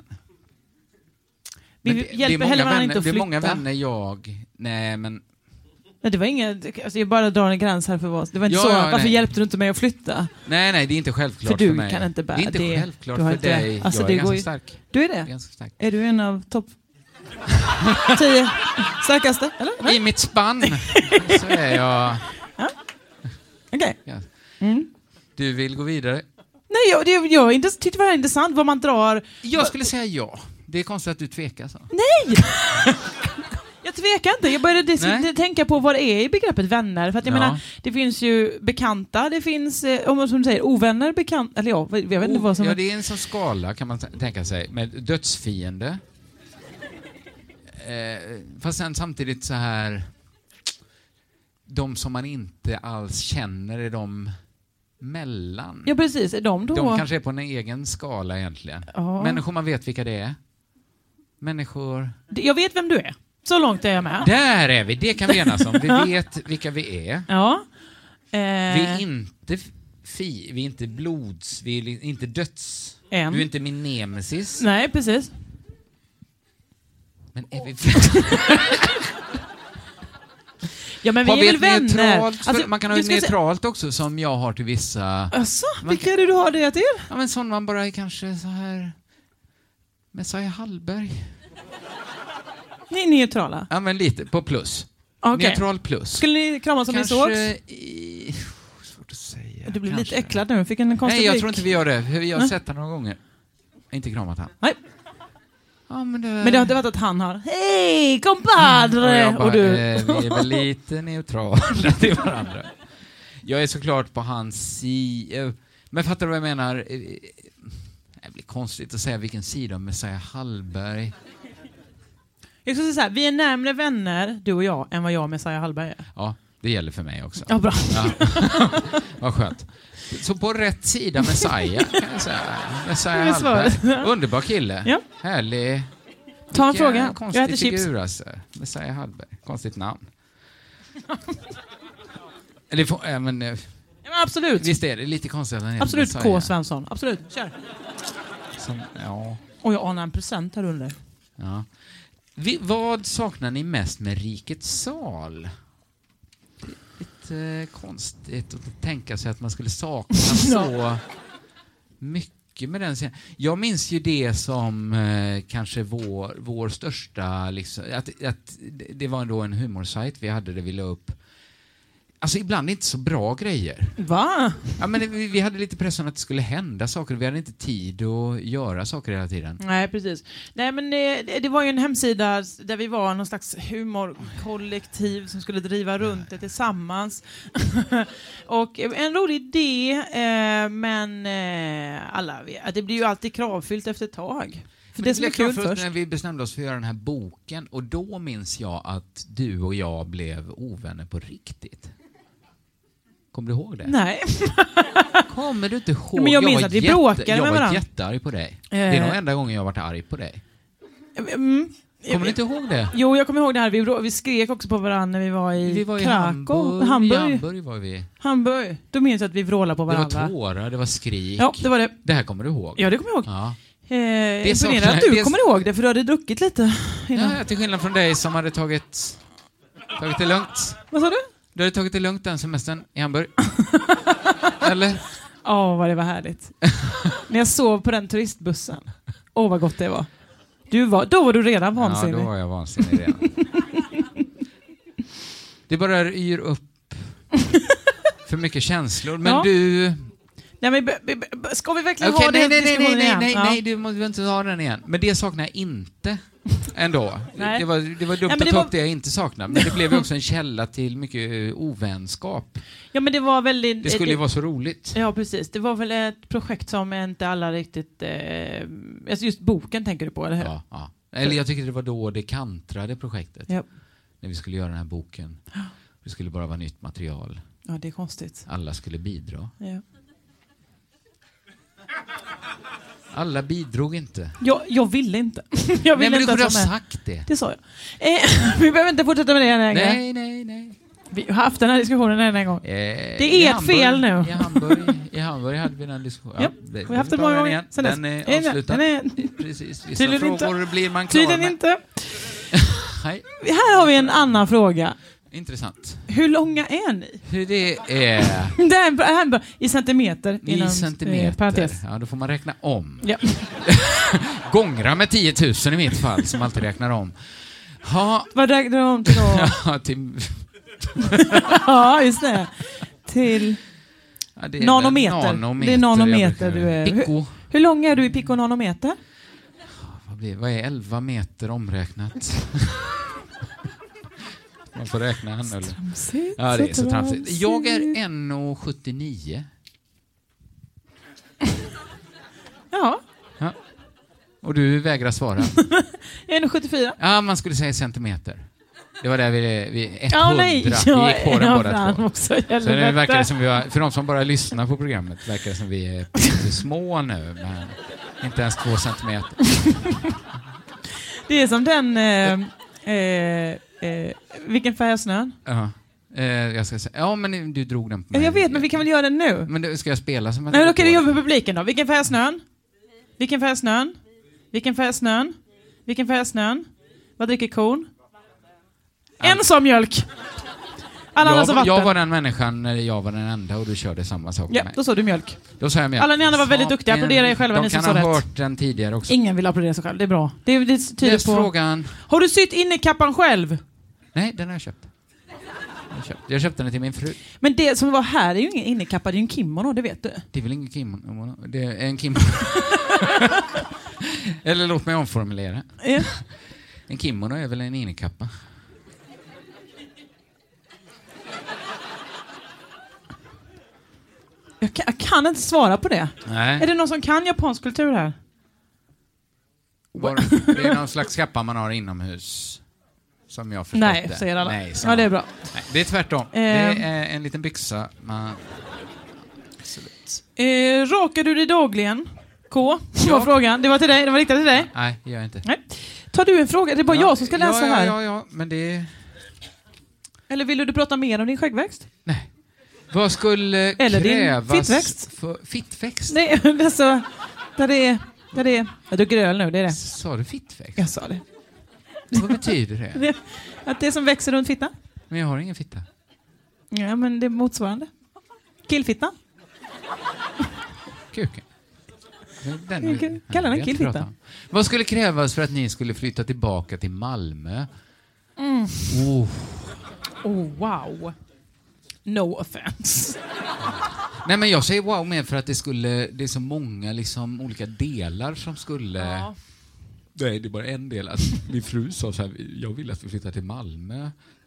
Vi Men det, hjälper det är heller många varandra vänner, inte att det är flytta. många vänner jag... Nej, men... Nej, det var inget... Alltså jag bara drar en gräns här för vad... Det var inte Ja, så... ja, varför nej. hjälpte du inte mig att flytta? Nej, nej, det är inte självklart För du för mig. kan inte bära det är inte det. självklart Du har för inte- dig. alltså, jag det är går ganska ju- stark. Du är Jag är det? ganska stark. Är du en av topp... tio starkaste? Eller? I mitt spann så är jag... Okej. Ja. Mm. Du vill gå vidare? Nej, jag, det, jag inte- tyckte det var intressant vad man drar... Jag skulle säga ja. Det är konstigt att du tvekar så. Nej! Jag tvekar inte. Jag började dis- Nej. tänka på vad det är i begreppet vänner. För att jag Ja. menar, det finns ju bekanta, det finns, eh, om man som du säger, ovänner, bekanta, eller ja, jag vet inte vad som... Ja, det är en sån skala kan man t- tänka sig. Med dödsfiende. Eh, fast sen samtidigt så här... De som man inte alls känner är de mellan. Ja, precis. Är de då... De kanske är på en egen skala egentligen. Ja. Människor man vet vilka det är. Människor... Jag vet vem du är. Så långt är jag med. Där är vi, det kan vi enas om. Vi vet vilka vi är. Ja. Eh, Vi är inte fi, vi är inte blods, vi är inte döds. En. Du är inte min nemesis. Nej, precis. Men är vi... Ja, men vi Har är vi väl ett vänner. neutralt... Alltså, man kan ha du ett ska neutralt också som jag har till vissa... Säga, alltså, Man vilka kan- är det du har det till? Ja, men sån man bara är kanske så här... Messiah Hallberg. Ni är neutrala. Ja, men lite på plus. Okej. Neutral plus. Skulle ni kramas om ni sågs? Kanske i... Svårt att säga. Du blev Kanske. lite äcklad nu. Fick en konstig Nej, jag blick. tror inte vi gör det. Vi har Nej. sett han några gånger. Inte kramat han. Nej. Ja, men det... Men det har inte varit att han har hej compadre Och jag bara, och du eh, vi är väl lite neutrala till varandra. Jag är såklart på hans sida. Men fattar du vad jag menar? Eh, Det blir konstigt att säga vilken sida av Messiah Hallberg. Jag skulle säga så här, vi är närmare vänner du och jag än vad jag och Messiah Hallberg är. Ja, det gäller för mig också. Ja, bra. Ja. Vad skönt. Så på rätt sida Messiah kan jag säga. Messiah Det är svaret. Hallberg. Underbar kille. Ja. Härlig. Ta en Vilken fråga. Jag konstig äter chips. figur, alltså. Messiah Hallberg. Konstigt namn. Eller får, äh, men, eh, Ja, men absolut. visst är det lite konstigt att han heter Absolut Messiah. K. Svensson. Absolut. Kör. Som, ja, Och jag anar en present här under. ja. Vi, vad saknar ni mest med Rikets sal? Det är lite konstigt att tänka sig att man skulle sakna så mycket med den scenen. Jag minns ju det som eh, kanske vår, vår största... Liksom, att, att det var ändå en humorsajt vi hade där vi la upp. Alltså ibland inte så bra grejer. Va? Ja, men vi, vi hade lite press om att det skulle hända saker. Vi hade inte tid att göra saker hela tiden. Nej, precis. Nej, men det, det var ju en hemsida där vi var någon slags humorkollektiv som skulle driva runt det tillsammans. Och en rolig idé, eh, men eh, alla vet, det blir ju alltid kravfyllt efter ett tag. För Men det som är kul först först. när vi bestämde oss för att göra den här boken, och då minns jag att du och jag blev ovänner på riktigt. Kommer du ihåg det? Nej. Kommer du inte ihåg? Men jag minns var att vi jätte, bråkade jag med var varandra. jättearg på dig. Eh. Det är nog enda gången jag har varit arg på dig. Mm. Kommer du inte ihåg det? Jo, jag kommer ihåg det här. Vi, vi skrek också på varandra när vi var i Vi var i Krakow. Hamburg. Hamburg. I Hamburg var vi. Hamburg. Då minns jag att vi vrålade på Det varandra. var tårar, det var skrik. Ja, det var det. Det här kommer du ihåg? Ja, det kommer jag ihåg. Ja. Eh, Imponerande saknar- att du det- kommer ihåg det, för du hade druckit lite innan. Ja, till skillnad från dig som hade tagit, tagit det lugnt. Vad sa du? Du hade tagit det lugnt den semestern i Hamburg. Eller? Åh, oh, vad det var härligt. När jag sov på den turistbussen. Åh, oh, vad gott det var. Du var. Då var du redan vansinnig. Ja, då var jag vansinnig redan. Det bara yr upp för mycket känslor. Men Ja. du... Nej, men, b- b- b- ska vi verkligen Okej, ha nej, den nej, nej, diskussionen nej, igen? nej, Ja. nej, du måste inte ha den igen. Men det saknar jag inte ändå. Nej. Det var, det var dumt Nej, men det att ta var- upp det jag inte saknar. Men det blev ju också en källa till mycket ovänskap. Ja, men det var väldigt... Det skulle ju vara så roligt. Ja, precis. Det var väl ett projekt som inte alla riktigt... Eh, alltså just boken tänker du på, eller hur? Ja, ja. Eller jag tycker det var då det kantrade projektet. Ja. När vi skulle göra den här boken. Det skulle bara vara nytt material. Ja, det är konstigt. Alla skulle bidra. Ja. Alla bidrog inte. Jag, jag ville inte. Jag ville Nej, men du inte kunde ha ens vara med. sagt det. Det sa jag. Eh, vi behöver inte fortsätta med det längre. Nej, nej, nej. Vi har haft den här diskussionen en, en gång. Eh, Det i är ert Hamburg- fel nu. I Hamburg, I Hamburg hade vi den diskussionen. Ja, det- vi har haft den tar många den gånger igen. sen dess. Den är Nej, avslutad. nej, Precis. Vissa Tydligen frågor inte. blir man klar Tydligen med. inte. Nej, Här har vi en annan fråga. intressant. Hur långa är ni? Hur det är Det är en bra- här är en bra- I centimeter. i inom, eh, centimeter. parentes. Ja, då får man räkna om. Ja. Gångra med tio tusen i mitt fall, som alltid räknar om. Ha, Vad räknar du om till då? ja, till, Ja, just det. Till ja, det är nanometer. väl nanometer. Det är nanometer jag du brukar- är. Pico. Hur, hur lång är du i pikonanometer? Vad, blir, vad är elva meter omräknat? Man får räkna annorlunda. Tramsigt, Ja, det är så tramsigt. tramsigt. Jag är en komma sjuttionio. Ja, Ja. Och du vägrar svara. jag är en komma sjuttiofyra. Ja, man skulle säga centimeter. Det var där vi, vi etthundra. Ja, nej. Vi Jag gick på den är båda fram två. också. Så det Helvete. verkar det som vi har, för de som bara lyssnar på programmet verkar det som vi är små nu, men inte ens två centimeter. Det är som den... Eh, eh, eh, vilken färg är snön? Ja. Eh, jag ska säga, ja, men du drog den på mig. Jag vet, men vi kan väl göra den nu? Men det, ska jag spela som en... Nej, då kan du göra för publiken då. Vilken färg är snön? Vilken färg är snön? Vilken färg är snön? Vilken färg är snön? Vad dricker kon? En som mjölk. Alla andra som jag, vatten. jag var den människan när jag var den enda och du körde samma sak med Ja, mig. då sa du mjölk. Då sa jag mjölk. Alla ni andra var väldigt Så, duktiga. Applådera er själva, de ni som kan sa ha rätt. hört den tidigare också. Ingen vill applådera sig själv, det är bra. Det, det tyder Läs på... frågan. Har du sytt innekappan själv? Nej, den har jag köpt. Jag, har köpt. jag köpte den till min fru. Men det som var här är ju ingen innekappa, det är ju en kimono, det vet du. Det är väl ingen kimono? Det är en kimono. Eller låt mig omformulera. Ja. En kimono är väl en innekappa? Jag kan, jag kan inte svara på det. Nej. Är det någon som kan japansk kultur här? Var, det är någon slags kappa man har inomhus. Som jag förstått Nej, det. säger alla. Nej, så- Ja, det är bra. Nej, det är tvärtom. Det Ehm. är en liten byxa. Man... Absolut. Eh, rakar du dig dagligen? K, Ja. var frågan. Det var till dig, det var riktat till dig. Nej, det gör jag inte. Nej. Tar du en fråga? Det är bara jag som ska läsa ja, ja, här. Ja, ja, men det... Eller vill du prata mer om din skäggväxt? Nej. Vad skulle Eller din krävas... fittväxt? För, fittväxt? Nej, alltså, där det är, där det är. Jag dricker öl nu, det är det. Sa du fittväxt? Jag sa det. Vad betyder det? det? Att det som växer runt fittan? Men jag har ingen fitta. Ja, men det är motsvarande. Killfittan? Kuken. Den Kallar den killfitta. Vad skulle krävas för att ni skulle flytta tillbaka till Malmö? Mm. Oh. Oh, wow. No offense. Nej, men jag säger wow med för att det skulle, det är så många liksom olika delar som skulle... Ja. Nej, det är bara en del. Att min fru sa så här, jag vill att vi flyttar till Malmö.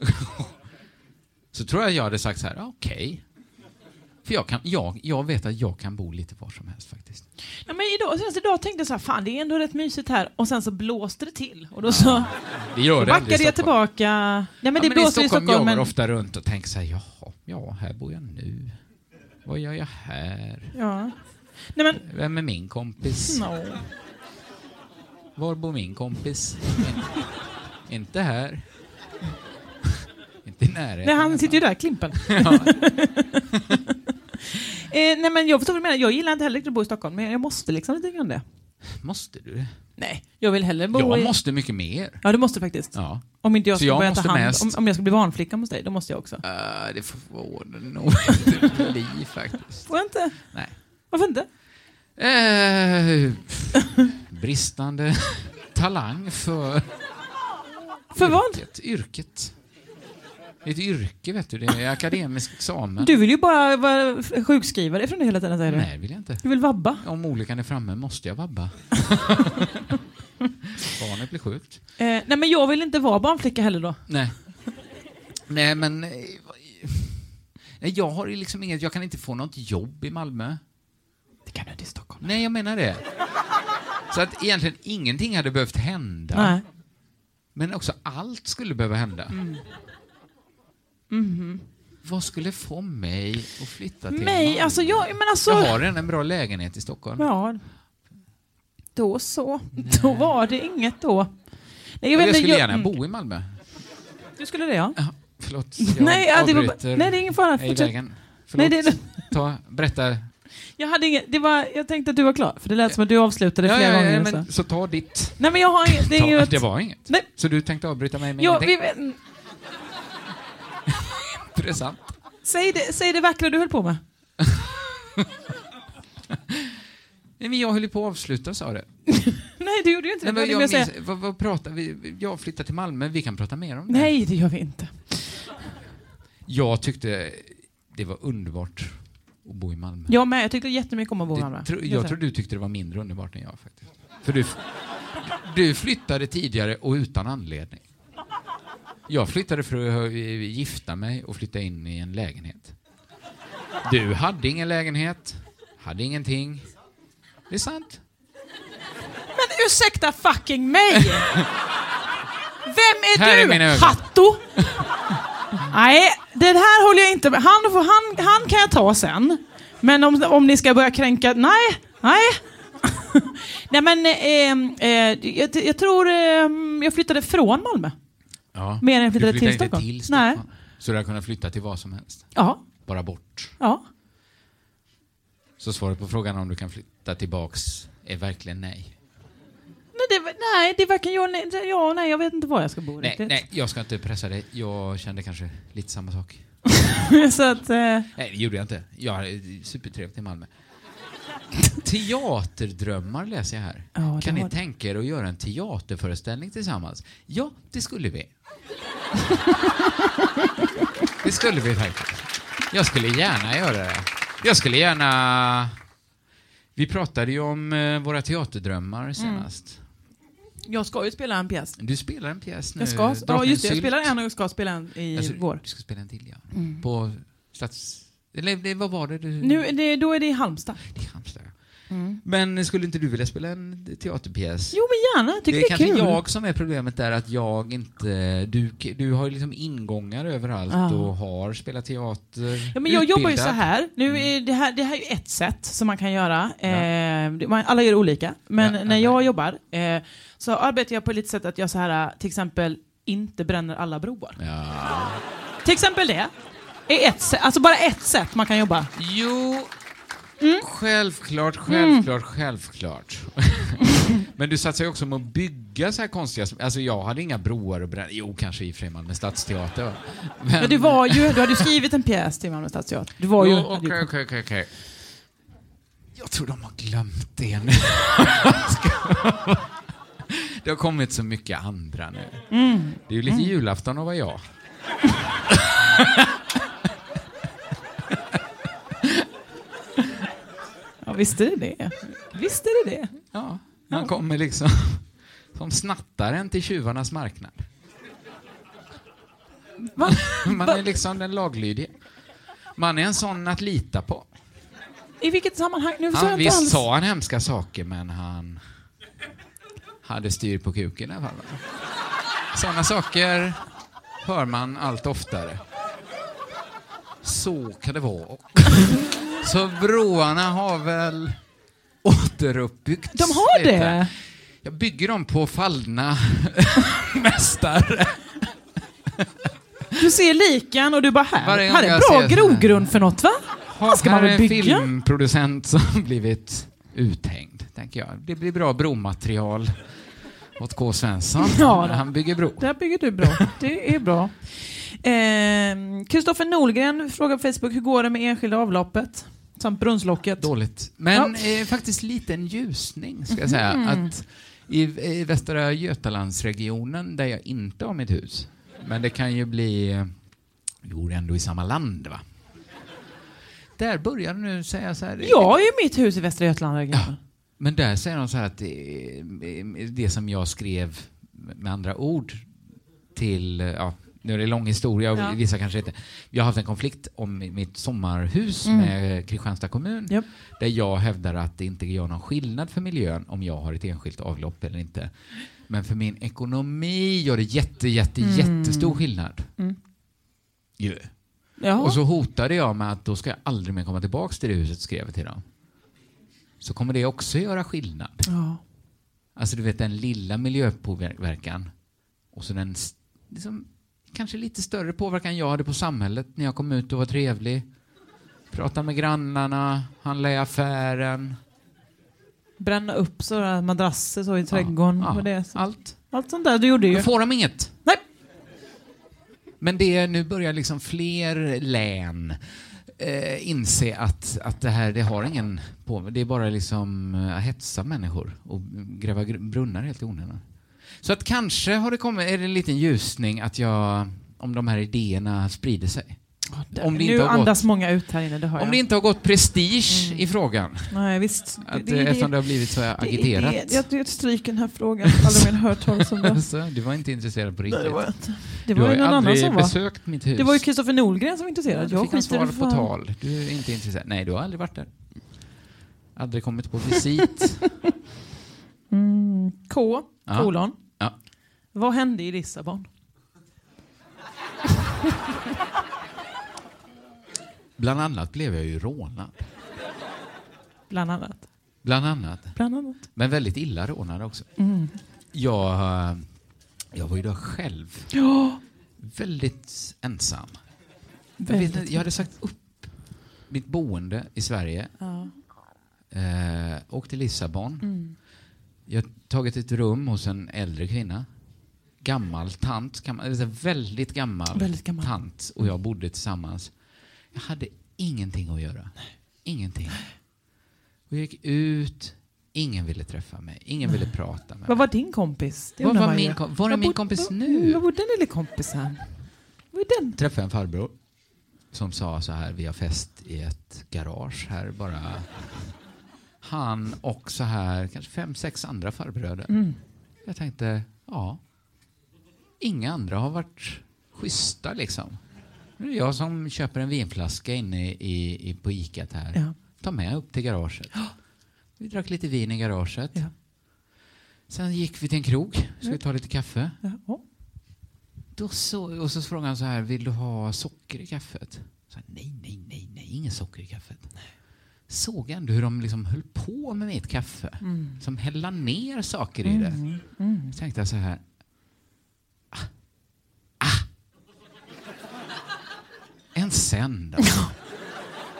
Så tror jag jag hade sagt så här, okej. Okay. För jag, kan, jag, jag vet att jag kan bo lite var som helst faktiskt. Ja, men idag, senast idag tänkte jag så här, fan det är ändå rätt mysigt här. Och sen så blåste det till. Och då så det gör det backade jag tillbaka. Ja, men det ja, men blåste i Stockholm. i Stockholm. Jag men... går ofta runt och tänker så här, jaha, ja, här bor jag nu. Vad gör jag här? Ja. Nej, men... Vem är min kompis? No. Var bor min kompis? Inte här. Inte i närheten. Nej, han sitter ju där, Klimpen. Ja. eh, nej, men jag förstår vad du menar. Jag gillar inte heller att bo i Stockholm, men jag måste liksom lite grann det. Måste du? Nej, jag vill hellre bo jag i... måste mycket mer. Ja, du måste faktiskt. Ja. Om inte jag Så ska jag börja ta måste hand... mest- Om, om jag ska bli barnflicka hos dig, då måste jag också. Uh, det får det nog inte bli faktiskt. Får jag inte? Nej. Varför inte? Eh, bristande talang för För vad? yrket. yrket. Det är ett yrke, vet du. Det är akademisk examen. Du vill ju bara vara sjukskrivare från det hela tiden, säger du. Nej, vill jag inte. Du vill vabba. Om olyckan är framme måste jag vabba. Barnet blir sjukt. Eh, nej, men jag vill inte vara barnflicka heller då. Nej. Nej, men... eh, Nej, jag har ju liksom inget... Jag kan inte få något jobb i Malmö. Det kan du inte i Stockholm. Nej, jag menar det. Så att egentligen ingenting hade behövt hända. Nej. Men också allt skulle behöva hända. Mm. Mm-hmm. Vad skulle få mig att flytta till Nej, Malmö? alltså jag... Men alltså... Jag har redan en bra lägenhet i Stockholm. Ja. Då så. Då var det inget då. Nej, jag, jag, vet, jag skulle jag, gärna mm. bo i Malmö. Du skulle det, ja. Ja, förlåt. Jag Nej, ja, det var, avbryter. nej, det är ingen fara. Jag är i Fortsätt. vägen. Förlåt. Nej, det, Ta, berätta. jag, hade inget, det var, jag tänkte att du var klar, för det lät som att du avslutade Ja, flera ja, gånger. ja, så. men, så ta ditt. Nej, men jag har inget. Det, är Ta, ju ett, det var inget. Nej. Så du tänkte avbryta mig med ja, vi, ingenting? Intressant. säg, det, säg det vackra du höll på med. Nej, men jag höll ju på att avsluta, sa det. Nej, du gjorde ju inte det. Nej, men det jag säga. minns, vad, vad pratar vi? Jag flyttar till Malmö, vi kan prata mer om det. Nej, det gör vi inte. Jag tyckte det var underbart att bo i Malmö. Jag med, jag tyckte jättemycket om att bo i Malmö. Det, tro, jag tror du tyckte det var mindre underbart än jag faktiskt. För du, du flyttade tidigare och utan anledning. Jag flyttade för att gifta mig och flytta in i en lägenhet. Du hade ingen lägenhet, hade ingenting. Det är sant. Men ursäkta fucking mig! Vem är Här du? är mina ögon. Hatto? Nej, det här håller jag inte med. Han, han, han kan jag ta sen. Men om, om ni ska börja kränka... Nej, nej. Nej, men eh, eh, jag, jag tror eh, jag flyttade från Malmö. Ja. Mer än jag flyttade Du till inte Stockholm. till Stockholm. Nej. Så du hade kunnat flytta till vad som helst. Ja. Bara bort. Ja. Så svaret på frågan om du kan flytta tillbaks är verkligen nej. Nej, det, nej, det är varken ja, nej, ja, nej, jag vet inte var jag ska bo Nej, riktigt. nej, jag ska inte pressa dig. Jag kände kanske lite samma sak. Så att... Eh, Nej, det gjorde jag inte. Jag hade supertrevligt i Malmö. Teaterdrömmar läser jag här. Ja, det kan ni var det. tänka er att göra en teaterföreställning tillsammans? Ja, det skulle vi. Det skulle vi faktiskt. Jag skulle gärna göra det. Jag skulle gärna... Vi pratade ju om eh, våra teaterdrömmar senast. jag ska ju spela en pjäs. Du spelar en pjäs nu. Jag ska, ja, Drottning just det, jag Sylt. spelar en och jag ska spela en i Alltså, vår. Du ska spela en till, ja. Mm. På stats... Eller det, vad var det du... Nu, det, då är det i Halmstad. Det är Halmstad, ja. Mm. Men skulle inte du vilja spela en teaterpjäs? Jo, men gärna. Jag tycker det det är är, kanske kul. jag som är problemet där, att jag inte... Du, du har ju liksom ingångar överallt Ja. och har spelat teater. Ja, men jag jobbar ju utbildad. så här. Nu är det, här. det här är ju ett sätt som man kan göra. Ja. Eh, det- man, alla gör olika. Men Ja, när ja, jag ja. jobbar eh, så arbetar jag på ett litet sätt att jag så här, till exempel inte bränner alla broar. Ja. Till exempel det är ett sätt, alltså bara ett sätt man kan jobba. Jo, Mm. självklart, självklart, självklart. Men du satsar ju också med att bygga så här konstiga... Alltså jag hade inga broar och bränna. Jo, kanske i Malmö Stadsteater. Va? Men... Men du var ju... Du hade ju skrivit en pjäs till Malmö Stadsteater. Du var ju... Okej, okej, okej, okej. Jag tror de har glömt det nu. Det har kommit så mycket andra nu. Mm. Det är ju lite mm. julafton och vad jag. Ja, visste det det? Visste det det? Ja, man ja. kommer liksom som snattaren till tjuvarnas marknad. Va? Man är liksom den laglydige. Man är en sån att lita på. I vilket sammanhang? Nu han, visst alls... sa han hemska saker, men han hade styr på kuken i alla fall. Sådana saker hör man allt oftare. Så kan det vara. Så broarna har väl återuppbyggts. De har lite. Det? Jag bygger dem på fallna mästare. Du ser likan och du bara här. Varje här är en bra grogrund för något, va? Här ska man väl bygga? Här är en filmproducent som blivit uthängd, tänker jag. Det blir bra bromaterial åt K. Svensson. Ja, han bygger bro. Där bygger du bra. Det är bra. Kristoffer eh, Nolgren frågar på Facebook, hur går det med enskilda avloppet? Samt brunnslocket. Dåligt. Men ja. eh, faktiskt lite en ljusning, ska jag säga. Mm. Att i, i Västra Götalandsregionen, där jag inte har mitt hus. Men det kan ju bli... Jo, ändå i samma land, va? Där börjar de nu säga så här... Jag har ju mitt hus i Västra Götalandsregionen. Ja, men där säger de så här att det, det som jag skrev med andra ord till... Ja, nu är det lång historia och ja. vissa kanske inte... Jag har haft en konflikt om mitt sommarhus mm. med Kristianstad kommun. Yep. Där jag hävdar att det inte gör någon skillnad för miljön om jag har ett enskilt avlopp eller inte. Men för min ekonomi gör det jätte, jätte, mm. jättestor skillnad. Mm. Yeah. Ja. Och så hotade jag med att då ska jag aldrig mer komma tillbaka till det huset, skrev till dem. Så kommer det också göra skillnad. Ja. Alltså du vet, den lilla miljöpåverkan och så den liksom, kanske lite större påverkan jag hade på samhället när jag kom ut och var trevlig. Pratade med grannarna, handlade i affären. Bränna upp sådana madrasser så i trädgården. Ja, ja, det, så. allt. Allt sånt där du gjorde ju. Då får de inget. Nej. Men det nu börjar liksom fler län eh, inse att, att det här det har ingen på. Det är bara liksom att hetsa människor och gräva brunnar helt i onödan. Så att kanske har det kommit, är det en liten ljusning att jag, om de här idéerna sprider sig. Oh, om det nu inte har andas gått, många ut här inne, det har Om jag. det inte har gått prestige mm. i frågan. Nej, visst. Att, det, det, eftersom det har blivit så det, agiterat. Det, det, jag stryker den här frågan. Aldrig mer hört talas om det. Så, du var inte intresserad på riktigt. Nej, det var jag inte. Det var ju någon annan som var. Besökt mitt hus. Det var ju Kristoffer Nolgren som var intresserad. Jag fick han svara på tal. Du är inte intresserad. Nej, du har aldrig varit där. Aldrig kommit på visit. mm. K. Ja. Kolon. Ja. Vad hände i Lissabon? Bland annat blev jag ju rånad. Bland annat? Bland annat. Bland annat. Men väldigt illa rånad också. Mm. Jag, jag var ju då själv. Ja. Väldigt ensam. Väldigt jag, vet, jag hade sagt upp mitt boende i Sverige. Ja. Eh, åkte till Lissabon. Mm. Jag har tagit ett rum hos en äldre kvinna. Gammal tant. Kan man, väldigt, gammal väldigt gammal tant. Och jag bodde tillsammans. Jag hade ingenting att göra. Nej. Ingenting. Och jag gick ut. Ingen ville träffa mig. Ingen Nej. ville prata med mig. Vad var din kompis? Det var, var, min, kom- var är min bod- kompis var, nu? Vad var den lilla kompisen? Vad är den? Träffade en farbror som sa så här: vi har fest i ett garage här bara. Han och så här kanske fem, sex andra farbröder. Mm. Jag tänkte, ja. Inga andra har varit schyssta liksom. Nu är jag som köper en vinflaska inne i, i, på Icat här. Ja. Ta med upp till garaget. Oh. Vi drack lite vin i garaget. Ja. Sen gick vi till en krog. Ska vi ta lite kaffe? Ja. Oh. Då så, och så frågade han så här: vill du ha socker i kaffet? Så, nej, nej, nej, nej, ingen socker i kaffet. Nej. Såg ändå hur de liksom höll på med mitt kaffe. Mm. Som hälla ner saker i det. Mm. Mm. Så tänkte jag så här: ah. Ah. En sen då.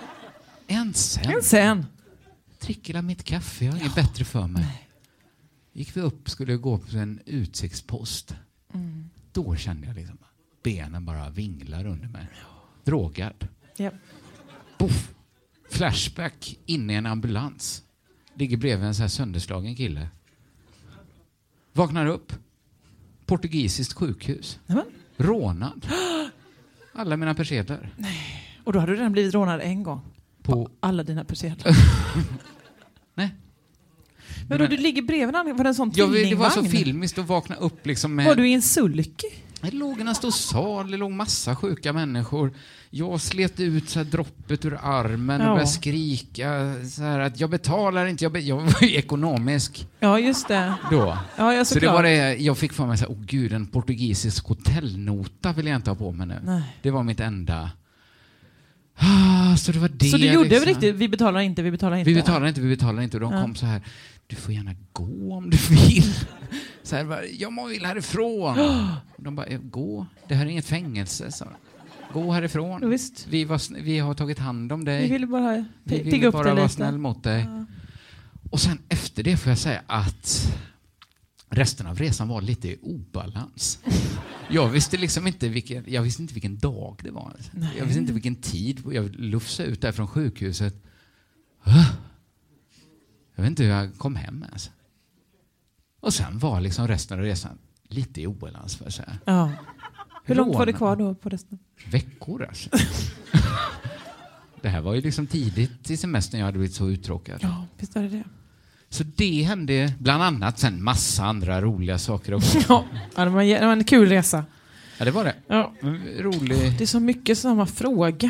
En sen. En sen. Dricker mitt kaffe, jag har inget bättre för mig. Nej. gick vi upp, skulle gå på en utsiktspost. Mm. Då kände jag liksom benen bara vinglar under mig. Drogad. Yep. Puff. Flashback in i en ambulans. Ligger bredvid en så här sönderslagen kille. Vaknar upp. Portugisiskt sjukhus. Nämen. Rånad. Alla mina persedlar. Nej. Och då hade du redan blivit rånad en gång. På, på alla dina persedlar. Nej. Men då du ligger bredvid någon, var det en sån ja, tvillingvagn? det var så filmiskt att vakna upp liksom med... Var du i en sulky? Det låg en stor sal, det låg massa sjuka människor. Jag slet ut så här droppet ur armen Ja. och började skrika så här att jag betalar inte, jag, be- jag var ju ekonomisk Ja, just det. då. Ja, jag Så det såklart. var det, jag fick för mig så här, åh gud, en portugisisk hotellnota vill jag inte ha på mig nu. Nej. Det var mitt enda... Ah, så det var det Så du gjorde liksom. riktigt, vi betalar inte, vi betalar inte. Vi betalar inte, vi betalar inte. Och de Ja. kom så här, du får gärna gå om du vill. Så här, bara, jag vill härifrån. Och de bara, gå, det här är inget fängelse. Så. Gå härifrån. Ja, visst. Vi, var, sn- vi har tagit hand om dig. Vi ville bara Vi p- ville pigga upp bara det vara lite. snäll mot dig. Ja. Och sen efter det får jag säga att resten av resan var lite i obalans. Jag visste liksom inte vilken, jag visste inte vilken dag det var. Nej. Jag visste inte vilken tid. Jag lufsade ut där från sjukhuset. Huh? Jag vet inte hur jag kom hem ens. Och sen var liksom resten av resan lite i obalans, för att säga. Ja. Hur långt var det Råna. kvar då på resten? Veckor alltså. Det här var ju liksom tidigt i semestern jag hade blivit så uttråkad. Ja, visst var det det. Så det hände bland annat, sen massa andra roliga saker också. Ja, ja det, var, en- det var en kul resa. Ja, det var det. Ja. Rolig. Det är så mycket samma fråga.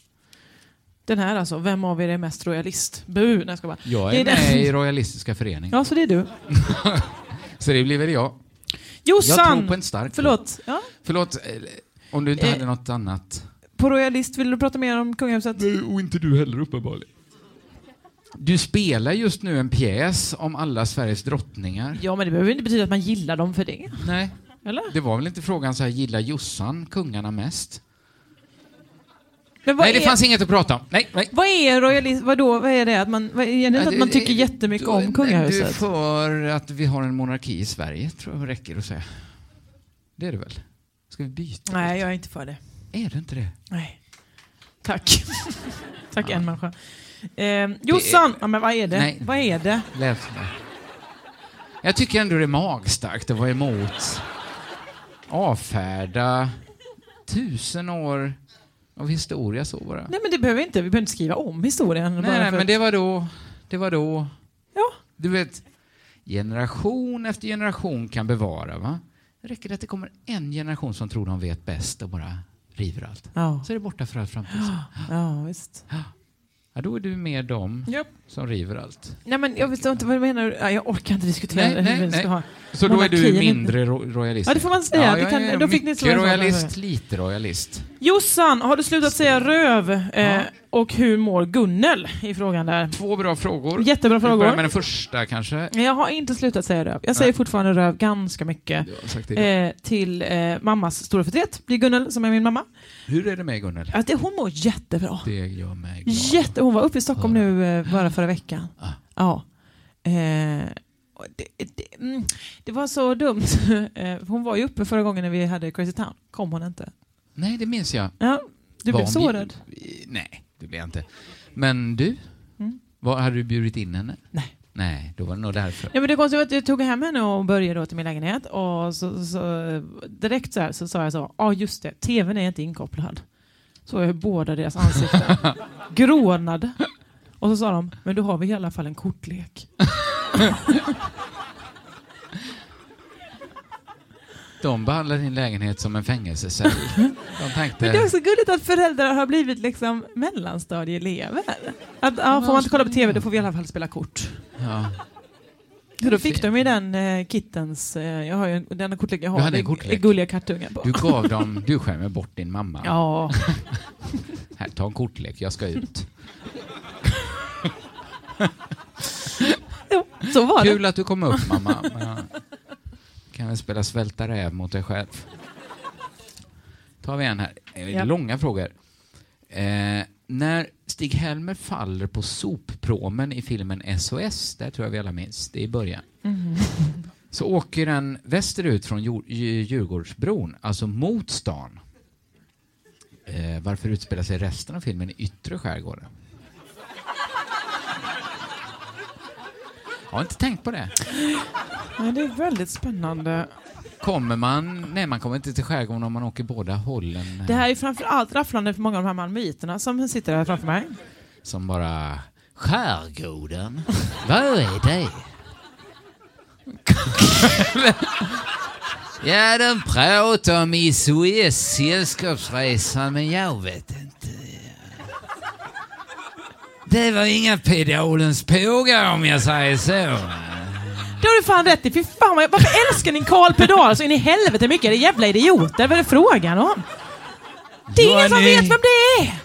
Den här alltså, vem av er är mest royalist? Bu, nej jag ska bara. Jag Det är är med det. i Royalistiska föreningen. Ja, så det är du. Så det blir väl jag. Jag tror Jossan! på en stark... Förlåt. Ja. Förlåt, eh, om du inte Eh. hade något annat. På royalist, vill du prata mer om kungahuset? Och inte du heller uppenbarligen. Du spelar just nu en pjäs om alla Sveriges drottningar. Ja, men det behöver inte betyda att man gillar dem för det. Nej, Eller? det var väl inte frågan så här, gillar Jossan kungarna mest? Men vad Nej, det är, fanns inget att prata om. Nej, nej. vad är royalist? Vad då? Vad är det? Att man, vad är det inte att man tycker Du- jättemycket du- om Du kungahuset? för att vi har en monarki i Sverige, tror jag räcker att säga. Det är det väl? Ska vi byta? Nej, jag är inte för det. Är det inte det? Nej. Tack. Tack, en människa. Eh, Jossan! Ja, men vad är det? Nej. Vad är det? Läs det. Jag tycker ändå det är magstarkt att vara emot. Avfärda tusen år av historia så bara. Nej, men det behöver inte. Vi behöver inte skriva om historien. Nej, bara nej, för men att- det var då. Det var då. Ja. Du vet, generation efter generation kan bevara, va? Det räcker att det kommer en generation som tror de vet bäst och bara river allt. Ja. Så är det borta för all framtid. Ja, visst. Ja, då är du med dem Japp. som river allt. Nej, men jag vet inte vad du menar. Ja, jag orkar inte diskutera Nej, nej, hur vi ska nej. ha. Så då är du Monarkin är mindre ro- royalist? Ja, det får man säga. Ja, Det jag kan- är då fick ni mycket svara på det. royalist, lite royalist. Jossan, har du slutat säga röv? Eh, Ja. Och hur mår Gunnel i frågan där? Två bra frågor. Jättebra Vi börjar frågor. med den första kanske. Jag har inte slutat säga röv. Jag säger Nej. fortfarande röv ganska mycket. Du har sagt det. Eh, till eh, mammas stora förtret. Det är Gunnel som är min mamma. Hur är det med Gunnel? Att det, hon mår jättebra. Det gör mig glad. Jätte, hon var uppe i Stockholm nu eh, bara förra veckan. Ah. Ja. Eh, och det, det, mm, det var så dumt. eh, hon var ju uppe förra gången när vi hade Crazy Town. Kom hon inte. Nej, det minns jag. Ja, du Var blev hon så bjud- rädd. Nej, det blev jag inte. Men du? Mm. Vad, hade du bjudit in henne? Nej. Nej, då var det nog därför. Ja, men det konstiga var att jag tog hem henne och började då till min lägenhet och så, så, direkt så här så sa jag så, ja ah, just det, tvn är inte inkopplad. Så jag båda deras ansikten grånade. Och så sa de, men du har väl i alla fall en kortlek. De behandlar din lägenhet som en fängelsecell. De tänkte... Men det är också gulligt att föräldrar har blivit liksom mellanstadieelever. Att, ja, får man inte kolla på tv, då får vi i alla fall spela kort. Ja. Så då fick de ju den eh, kittens, eh, jag har ju den kortleken jag Du har, hade en det- kortlek. det gulliga kattungar på. Du gav dem... Du skämmer bort din mamma. Ja, Här, ta en kortlek, jag ska ut. jo, så var det. Kul att du kom upp, mamma. Men jag kan väl spela svälta räv mot dig själv. Tar vi en här. Eh, Ja. Långa frågor. Eh, när Stig-Helmer faller på soppromen i filmen S O S, där tror jag vi alla minns, det är i början. Mm. Så åker den västerut från Djur- Djurgårdsbron, alltså mot stan. Eh, varför utspelar sig resten av filmen i yttre skärgården? Jag har inte tänkt på det. Nej, det är väldigt spännande. Kommer man... Nej, man kommer inte till skärgården om man åker båda hållen. Det här är framför allt rafflande för många av de här malmöiterna som sitter här framför mig. Som bara... Skärgården? Vad är det? Ja, de pratar om S O S sällskapsresan, men jag vet inte. Det var inga pedalens pågar om jag säger så. Det har du fan rätt i. Fy fan, varför älskar ni Karl Pedal så in i helvete mycket? Det är jävla idioter. Vad är det frågan om? Det är ingen som vet vem det är.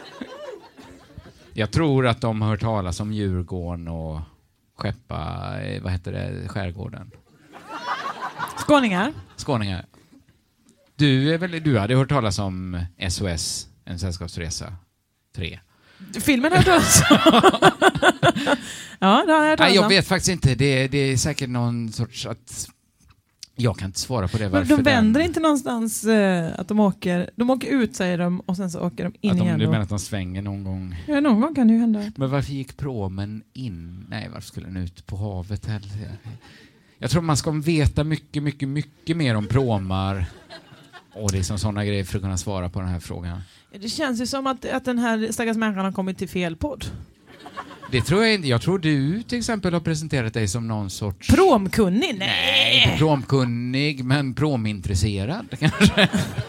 Jag tror att de har hört talas om Djurgården och skeppa, vad heter det, skärgården. Skåningar. Skåningar. Du, är väl, du hade hört talas om S O S, en sällskapsresa tre. Filmen har jag hört talas om. Ja, det har jag hört talas om. Nej, jag vet faktiskt inte. Det, det är säkert någon sorts att... Jag kan inte svara på det. Men de vänder den... inte någonstans uh, att de åker... De åker ut, säger de, och sen så åker de in att de, igen. Du och... menar att de svänger någon gång? Ja, någon gång kan det ju hända. Men varför gick promen in? Nej, varför skulle den ut på havet heller? Jag tror man ska veta mycket, mycket, mycket mer om promar och liksom sådana grejer för att kunna svara på den här frågan. Det känns ju som att, att den här stackars människan har kommit till fel podd. Det tror jag inte. Jag tror du till exempel har presenterat dig som någon sorts... Promkunnig? Nej! Nej, promkunnig, men promintresserad kanske.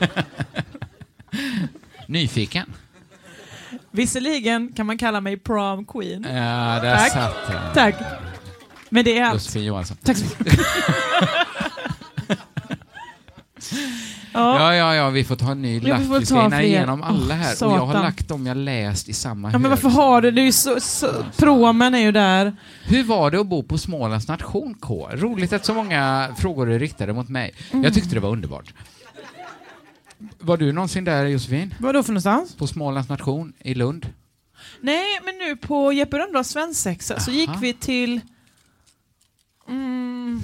Nyfiken. Visserligen kan man kalla mig prom queen. Ja, där Tack. satt jag. Tack. Men det är allt. Josefin Johansson. Tack så mycket. Ja. ja, ja, ja, vi får ta en ny lapp. Vi, vi ska hinna igenom alla här. Oh, och jag har lagt dem jag läst i samma ja, men varför har du det? Är ju så, så, promen är ju där. Hur var det att bo på Smålands nation, K? Roligt att så många frågor är riktade mot mig. Mm. Jag tyckte det var underbart. Var du någonsin där, Josefin? Vad då för någonstans? På Smålands nation i Lund. Nej, men nu på Jeppe Rönndahl svensexa så gick vi till... Mm...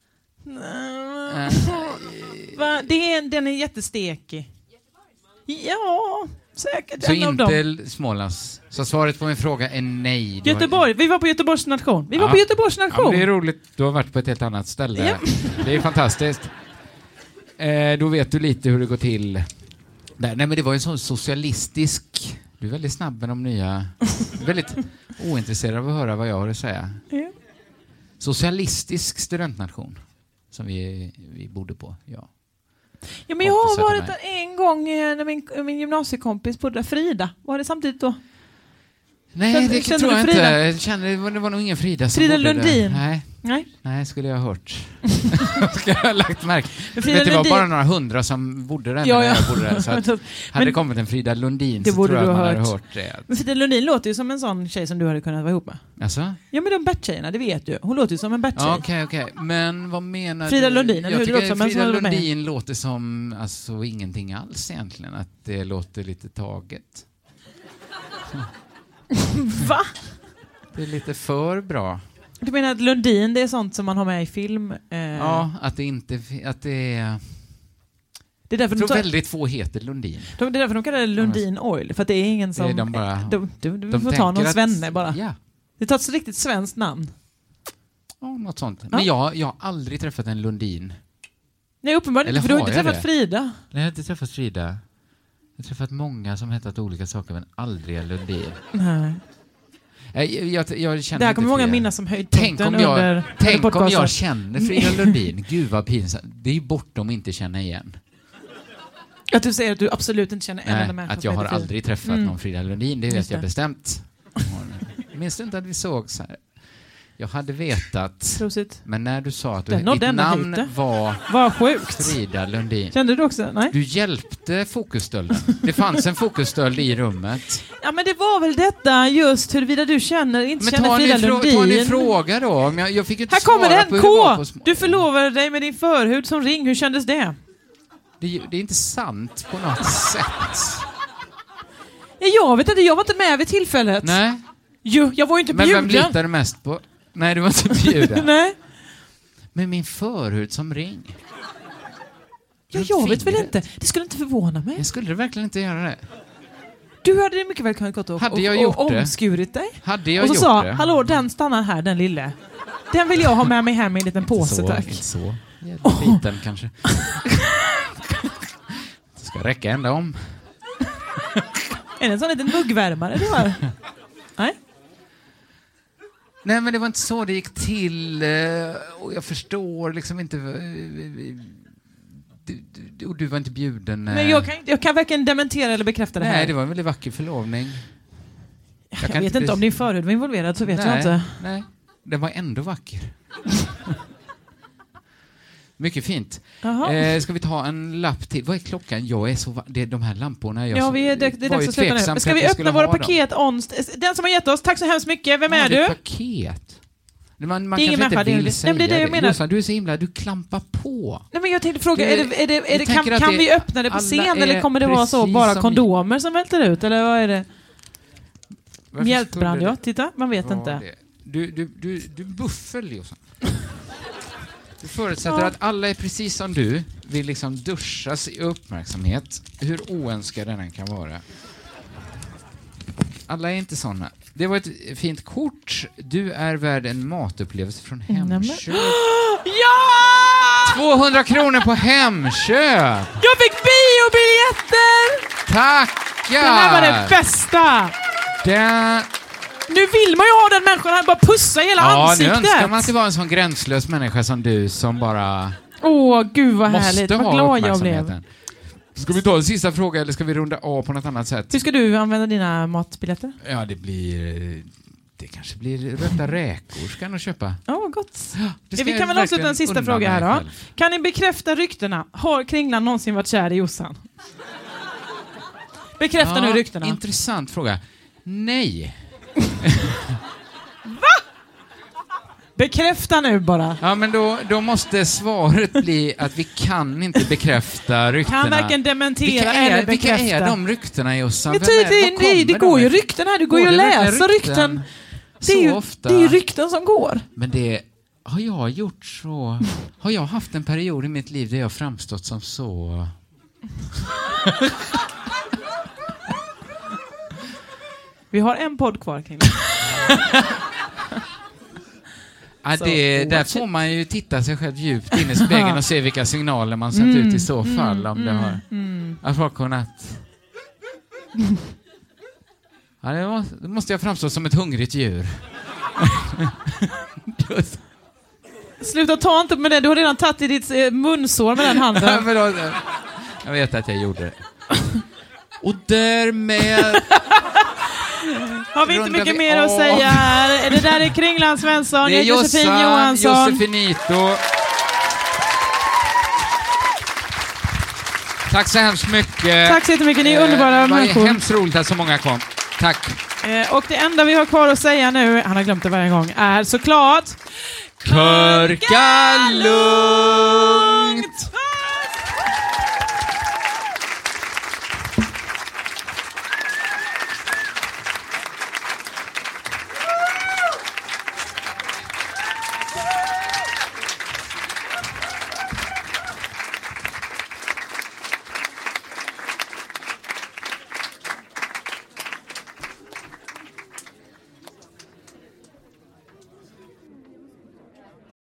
Va? Det är, den är jättestekig. Ja, säkert. Så en av inte dem. Smålands. Så svaret på min fråga är nej. Göteborg. Vi var på Göteborgs nation. Vi var ja. på Göteborgs nation. Ja, det är roligt. Du har varit på ett helt annat ställe. Ja. Det är fantastiskt. Eh, då vet du lite hur det går till. Där. Nej, men det var en sån socialistisk... Du är väldigt snabb med de nya... väldigt ointresserad av att höra vad jag har att säga. Ja. Socialistisk studentnation. Som vi, vi bodde på, ja. Ja, men jag har varit där en gång när min, min gymnasiekompis bodde där. Frida. Var det samtidigt då? Nej, Kände, det kände tror jag Frida? inte. Jag kände, det, var, det var nog ingen Frida som Frida bodde Lundin? där. Nej. Nej. Nej, skulle jag ha hört. Ska jag ha lagt märke. Men Vet, det var Lundin... bara några hundra som bodde där ja, när ja. jag bodde där. Så att, hade men, det kommit en Frida Lundin det så tror jag att man hört. hade hört det. Men Frida Lundin låter ju som en sån tjej som du hade kunnat vara ihop med. Alltså? Ja, men de Bert-tjejerna, det vet du. Hon låter ju som en Bert-tjej. Ja, okej, okej. Men vad menar Frida du? Lundin, eller jag hur? tycker Det låter som Frida en som Lundin låter som alltså, ingenting alls egentligen. Att det låter lite taget. Va? Det är lite för bra. Du menar att Lundin, det är sånt som man har med i film? Eh... Ja, att det inte... Att det är... Det är därför jag tror de tar... väldigt få heter Lundin. De, det är därför de kallar det Lundin Oil. För att det är ingen som... Det är de bara... De, de, de, de får ta någon att... svenne bara. Ja. Det tar ett riktigt svenskt namn. Ja, något sånt. Ja. Men jag, jag har aldrig träffat en Lundin. Nej, uppenbarligen inte. För du har inte träffat det? Frida. Nej, jag har inte träffat Frida. Jag har träffat många som hetat olika saker, men aldrig en Lundin. Nej. Jag, jag, jag känner det här kommer många Frida. minnas som Tänk om jag, under, tänk under om jag känner Frida Lundin. Gud vad pinsamt. Det är ju bortom inte känna igen. Att du säger att du absolut inte känner en enda människa. Att jag har Frida. aldrig träffat mm. någon Frida Lundin, det vet Just jag det. bestämt. Minns du inte att vi såg så här? Jag hade vetat. Prosit. Men när du sa att du, Den ditt namn hit. var Vad sjukt. Frida Lundin. Kände du också? Nej. Du hjälpte fokusstölden. Det fanns en fokusstöld i rummet. Ja, men det var väl detta just huruvida du känner inte Men känner ta Frida en, frå- Lundin. ta en fråga då. Om jag, jag fick ju inte Här kommer svara den! på hur K! det var på sm- Du förlovade dig med din förhud som ring. Hur kändes det? Det, det är inte sant på något sätt. Ja, jag vet inte, jag var inte med vid tillfället. Nej. Jo, jag var ju inte Men bjuden. vem litar du mest på? Nej, du var inte bjuden. Nej. Med min förhud som ring. Ja, jag vet väl inte. Det skulle inte förvåna mig. Jag skulle verkligen inte göra det. Du hade mycket väl kunnat gått och, hade jag och, gjort och det? omskurit dig. Hade jag och så gjort sa, det? hallå, den stannar här, den lille. Den vill jag ha med mig hem i en liten påse, så, tack. Inte så. Oh. Liten kanske. Det ska räcka ända om. Är det en sån liten muggvärmare du har? Nej? Nej, men det var inte så det gick till. Och jag förstår liksom inte... Du, du, och du var inte bjuden. Men jag kan, jag kan varken dementera eller bekräfta det Nej, här. det var en väldigt vacker förlovning. Jag, jag vet inte, inte om din förhud var involverad, så vet nej, jag inte. Nej, den var ändå vacker. Mycket fint. Eh, ska vi ta en lapp till? Vad är klockan? Jag är så va- det är de här lamporna. Jag ja, vi är, det, det är dags att sluta nu. Men ska vi öppna våra paket on... Den som har gett oss, tack så hemskt mycket. Vem ja, är det är du? paket. Man, man det är kanske inte vill det. säga Nej, det. Är det jag menar. Jossa, du är så himla, du klampar på. Nej, men jag tänkte fråga, det, är det, är det, är det, kan, kan det, vi öppna det på scen eller kommer det vara så bara som kondomer vi... som välter ut? Eller vad är det? Mjältbrand, ja. Titta, man vet inte. Det? Du, du, du, du buffel, Jossa. Du förutsätter ja. att alla är precis som du, vill liksom duschas i uppmärksamhet, hur oönskad den kan vara. Alla är inte såna. Det var ett fint kort. Du är värd en matupplevelse från Hemköp. Ja! tvåhundra kronor på Hemköp! Jag fick biobiljetter! Tackar! Det här var det bästa! Det... Nu vill man ju ha den människan här, bara pussa hela ja, ansiktet. Ja, nu önskar man att det var en sån gränslös människa som du som bara... Åh, gud vad härligt. Vad glad jag blev. Ska vi ta en sista fråga eller ska vi runda av på något annat sätt? Hur ska du använda dina matbiljetter? Ja, det blir... Det kanske blir rökta räkor ska nog köpa. Ja, oh, gott. Ja, vi kan väl avsluta en sista fråga här då. Själv. Kan ni bekräfta ryktena? Har Kringlan någonsin varit kär i Jossan? Bekräfta ja, nu ryktena. Intressant fråga. Nej. Va? Bekräfta nu bara. Ja, men då, då måste svaret bli att vi kan inte bekräfta ryktena. Kan varken dementera vilka är, eller bekräfta. Vilka är de ryktena, Jossan? Men ty, det, nej, det går ju rykten här. Du går ju att läsa rykten. rykten. Det, är ju, ofta. det är ju rykten som går. Men det har jag gjort så... Har jag haft en period i mitt liv där jag framstått som så... Vi har en podd kvar kring det. Ja, det, där får man ju titta sig själv djupt in i spegeln och se vilka signaler man sätter mm, ut i så fall. Om mm, det har mm. att folk kunnat... Ja, det måste, det måste jag framstå som ett hungrigt djur. Sluta ta inte med det. Du har redan tagit i ditt eh, munsår med den handen. Jag vet att jag gjorde det. Och därmed... Har vi inte mycket vi mer att säga här. Det där är Kringland Svensson. Det är Josefin Jossa, Johansson. Josefinito. Tack så hemskt mycket. Tack så jättemycket. Ni är underbara eh, människor. Det var hemskt roligt att så många kom. Tack. Eh, och det enda vi har kvar att säga nu, han har glömt det varje gång, är såklart... Körka lugnt!